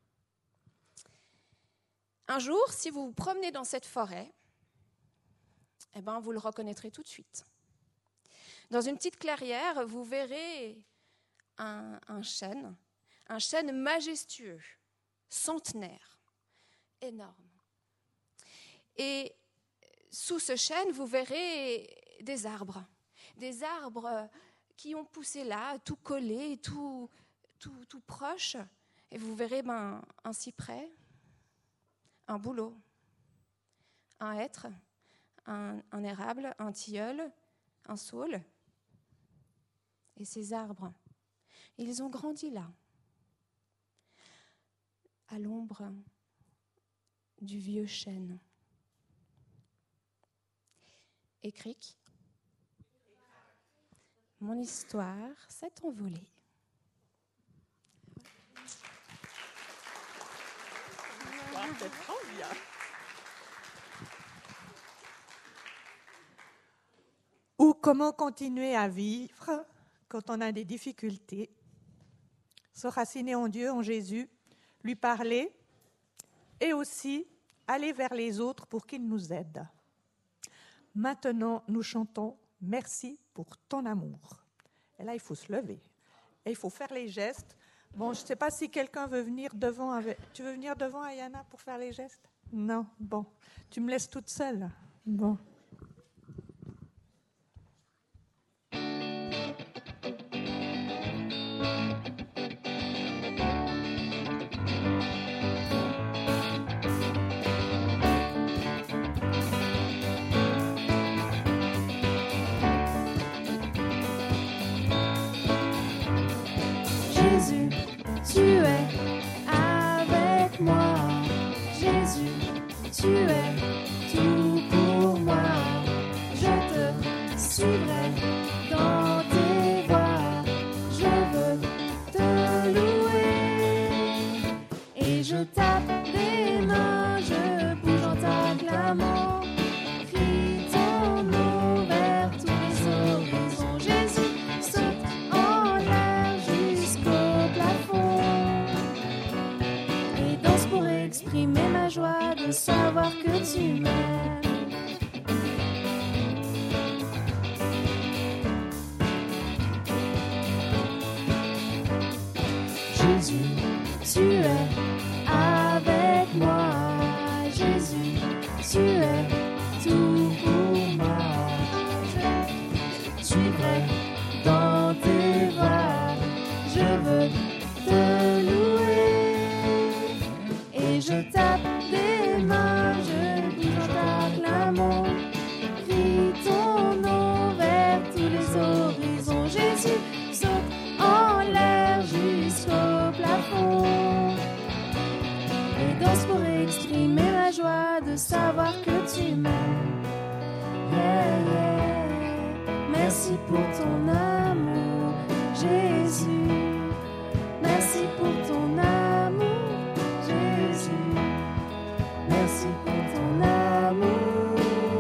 Un jour, si vous vous promenez dans cette forêt, eh ben, vous le reconnaîtrez tout de suite. Dans une petite clairière, vous verrez un, un chêne, un chêne majestueux, centenaire, énorme. Et sous ce chêne, vous verrez des arbres, des arbres qui ont poussé là, tout collés, tout, tout, tout proches. Et vous verrez ben, un cyprès, un bouleau, un hêtre, un, un érable, un tilleul, un saule et ces arbres. Ils ont grandi là, à l'ombre du vieux chêne. Et cric, mon histoire s'est envolée. Ou comment continuer à vivre quand on a des difficultés, se raciner en Dieu, en Jésus, lui parler et aussi aller vers les autres pour qu'ils nous aident. Maintenant, nous chantons « Merci pour ton amour ». Et là, il faut se lever et il faut faire les gestes. Bon, je ne sais pas si quelqu'un veut venir devant. Avec... Tu veux venir devant, Ayana, pour faire les gestes? Non, bon. Tu me laisses toute seule? Bon. Jésus, tu es avec moi. Jésus, tu es tout pour moi. Je te suivrai dans tes voies. Je veux te louer. Et je tape des mains, je bouge en t'acclamant. Crie ton nom vers tous les horizons. Jésus, saute en l'air jusqu'au plafond. Et danse pour exprimer ma joie de savoir que tu m'aimes. Jésus, tu es avec moi. Jésus, tu es tout pour moi. Je suivrai dans tes voies. Je veux te louer. Et je tape des mains, je bouge en t'acclamant. Crie ton nom vers tous les horizons. Jésus, saute en l'air jusqu'au plafond. Et danse pour exprimer ma joie de savoir que tu m'aimes. Yeah, yeah. Merci pour ton amour, Jésus. Merci pour ton amour, Jésus. Merci pour ton amour.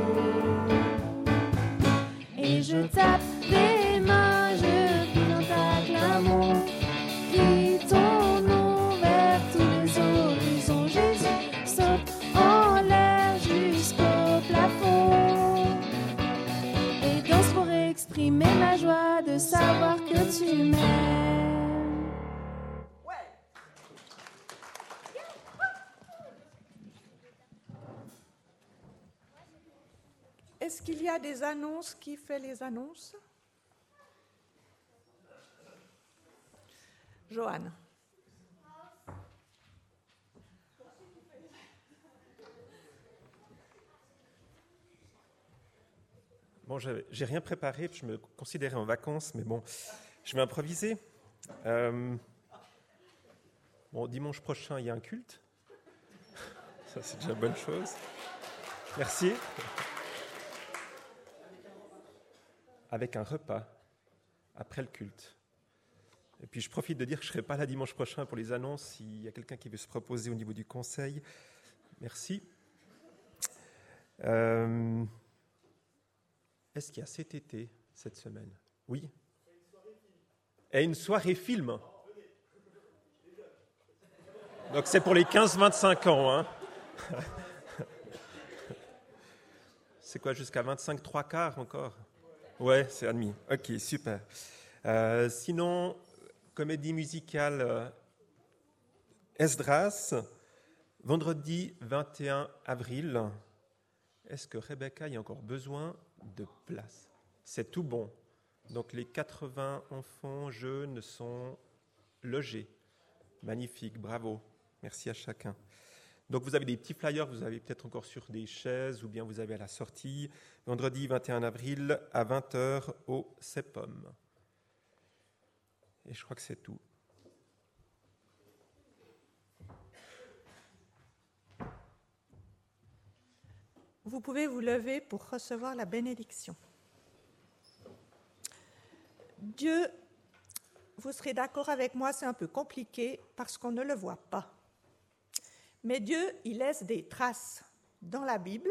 Et je tape des mains, je bouge en t'acclamant. Crie ton nom vers tous les horizons. Jésus, saute en l'air jusqu'au plafond. Et danse pour exprimer ma joie de savoir que tu m'aimes. Est-ce qu'il y a des annonces? Qui fait les annonces? Joanne. Bon, je j'ai rien préparé, je me considérais en vacances, mais bon, je vais improviser. Euh, bon, dimanche prochain, il y a un culte. Ça, c'est déjà une bonne chose. Merci. Avec un repas après le culte. Et puis, je profite de dire que je ne serai pas là dimanche prochain pour les annonces. S'il y a quelqu'un qui veut se proposer au niveau du conseil, merci. Euh, Est-ce qu'il y a cet été, cette semaine? Oui. Et une soirée film. Donc, c'est pour les quinze vingt-cinq ans. Hein. C'est quoi, jusqu'à vingt-cinq, trois quarts encore? Ouais, c'est admis. Ok, super. Euh, sinon, comédie musicale euh, Esdras, vendredi vingt et un avril. Est-ce que Rebecca y a encore besoin de place? C'est tout bon. Donc les quatre-vingts enfants jeunes sont logés. Magnifique, bravo. Merci à chacun. Donc vous avez des petits flyers, vous avez peut-être encore sur des chaises ou bien vous avez à la sortie, vendredi vingt et un avril à vingt heures au CEPOM. Et je crois que c'est tout. Vous pouvez vous lever pour recevoir la bénédiction. Dieu, vous serez d'accord avec moi, c'est un peu compliqué parce qu'on ne le voit pas. Mais Dieu, il laisse des traces dans la Bible,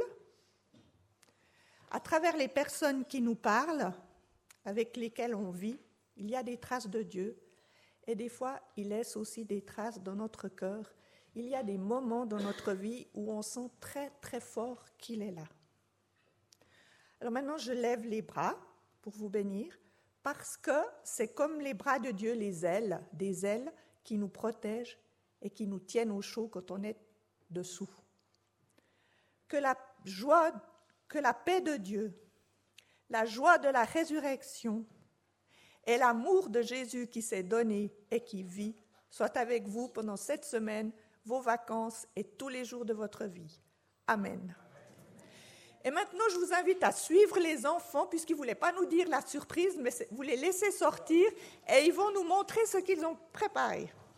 à travers les personnes qui nous parlent, avec lesquelles on vit, il y a des traces de Dieu. Et des fois, il laisse aussi des traces dans notre cœur. Il y a des moments dans notre vie où on sent très, très fort qu'il est là. Alors maintenant, je lève les bras pour vous bénir, parce que c'est comme les bras de Dieu, les ailes, des ailes qui nous protègent et qui nous tiennent au chaud quand on est dessous. Que la joie, que la paix de Dieu, la joie de la résurrection et l'amour de Jésus qui s'est donné et qui vit soient avec vous pendant cette semaine, vos vacances et tous les jours de votre vie. Amen. Et maintenant, je vous invite à suivre les enfants, puisqu'ils ne voulaient pas nous dire la surprise, mais vous les laissez sortir et ils vont nous montrer ce qu'ils ont préparé.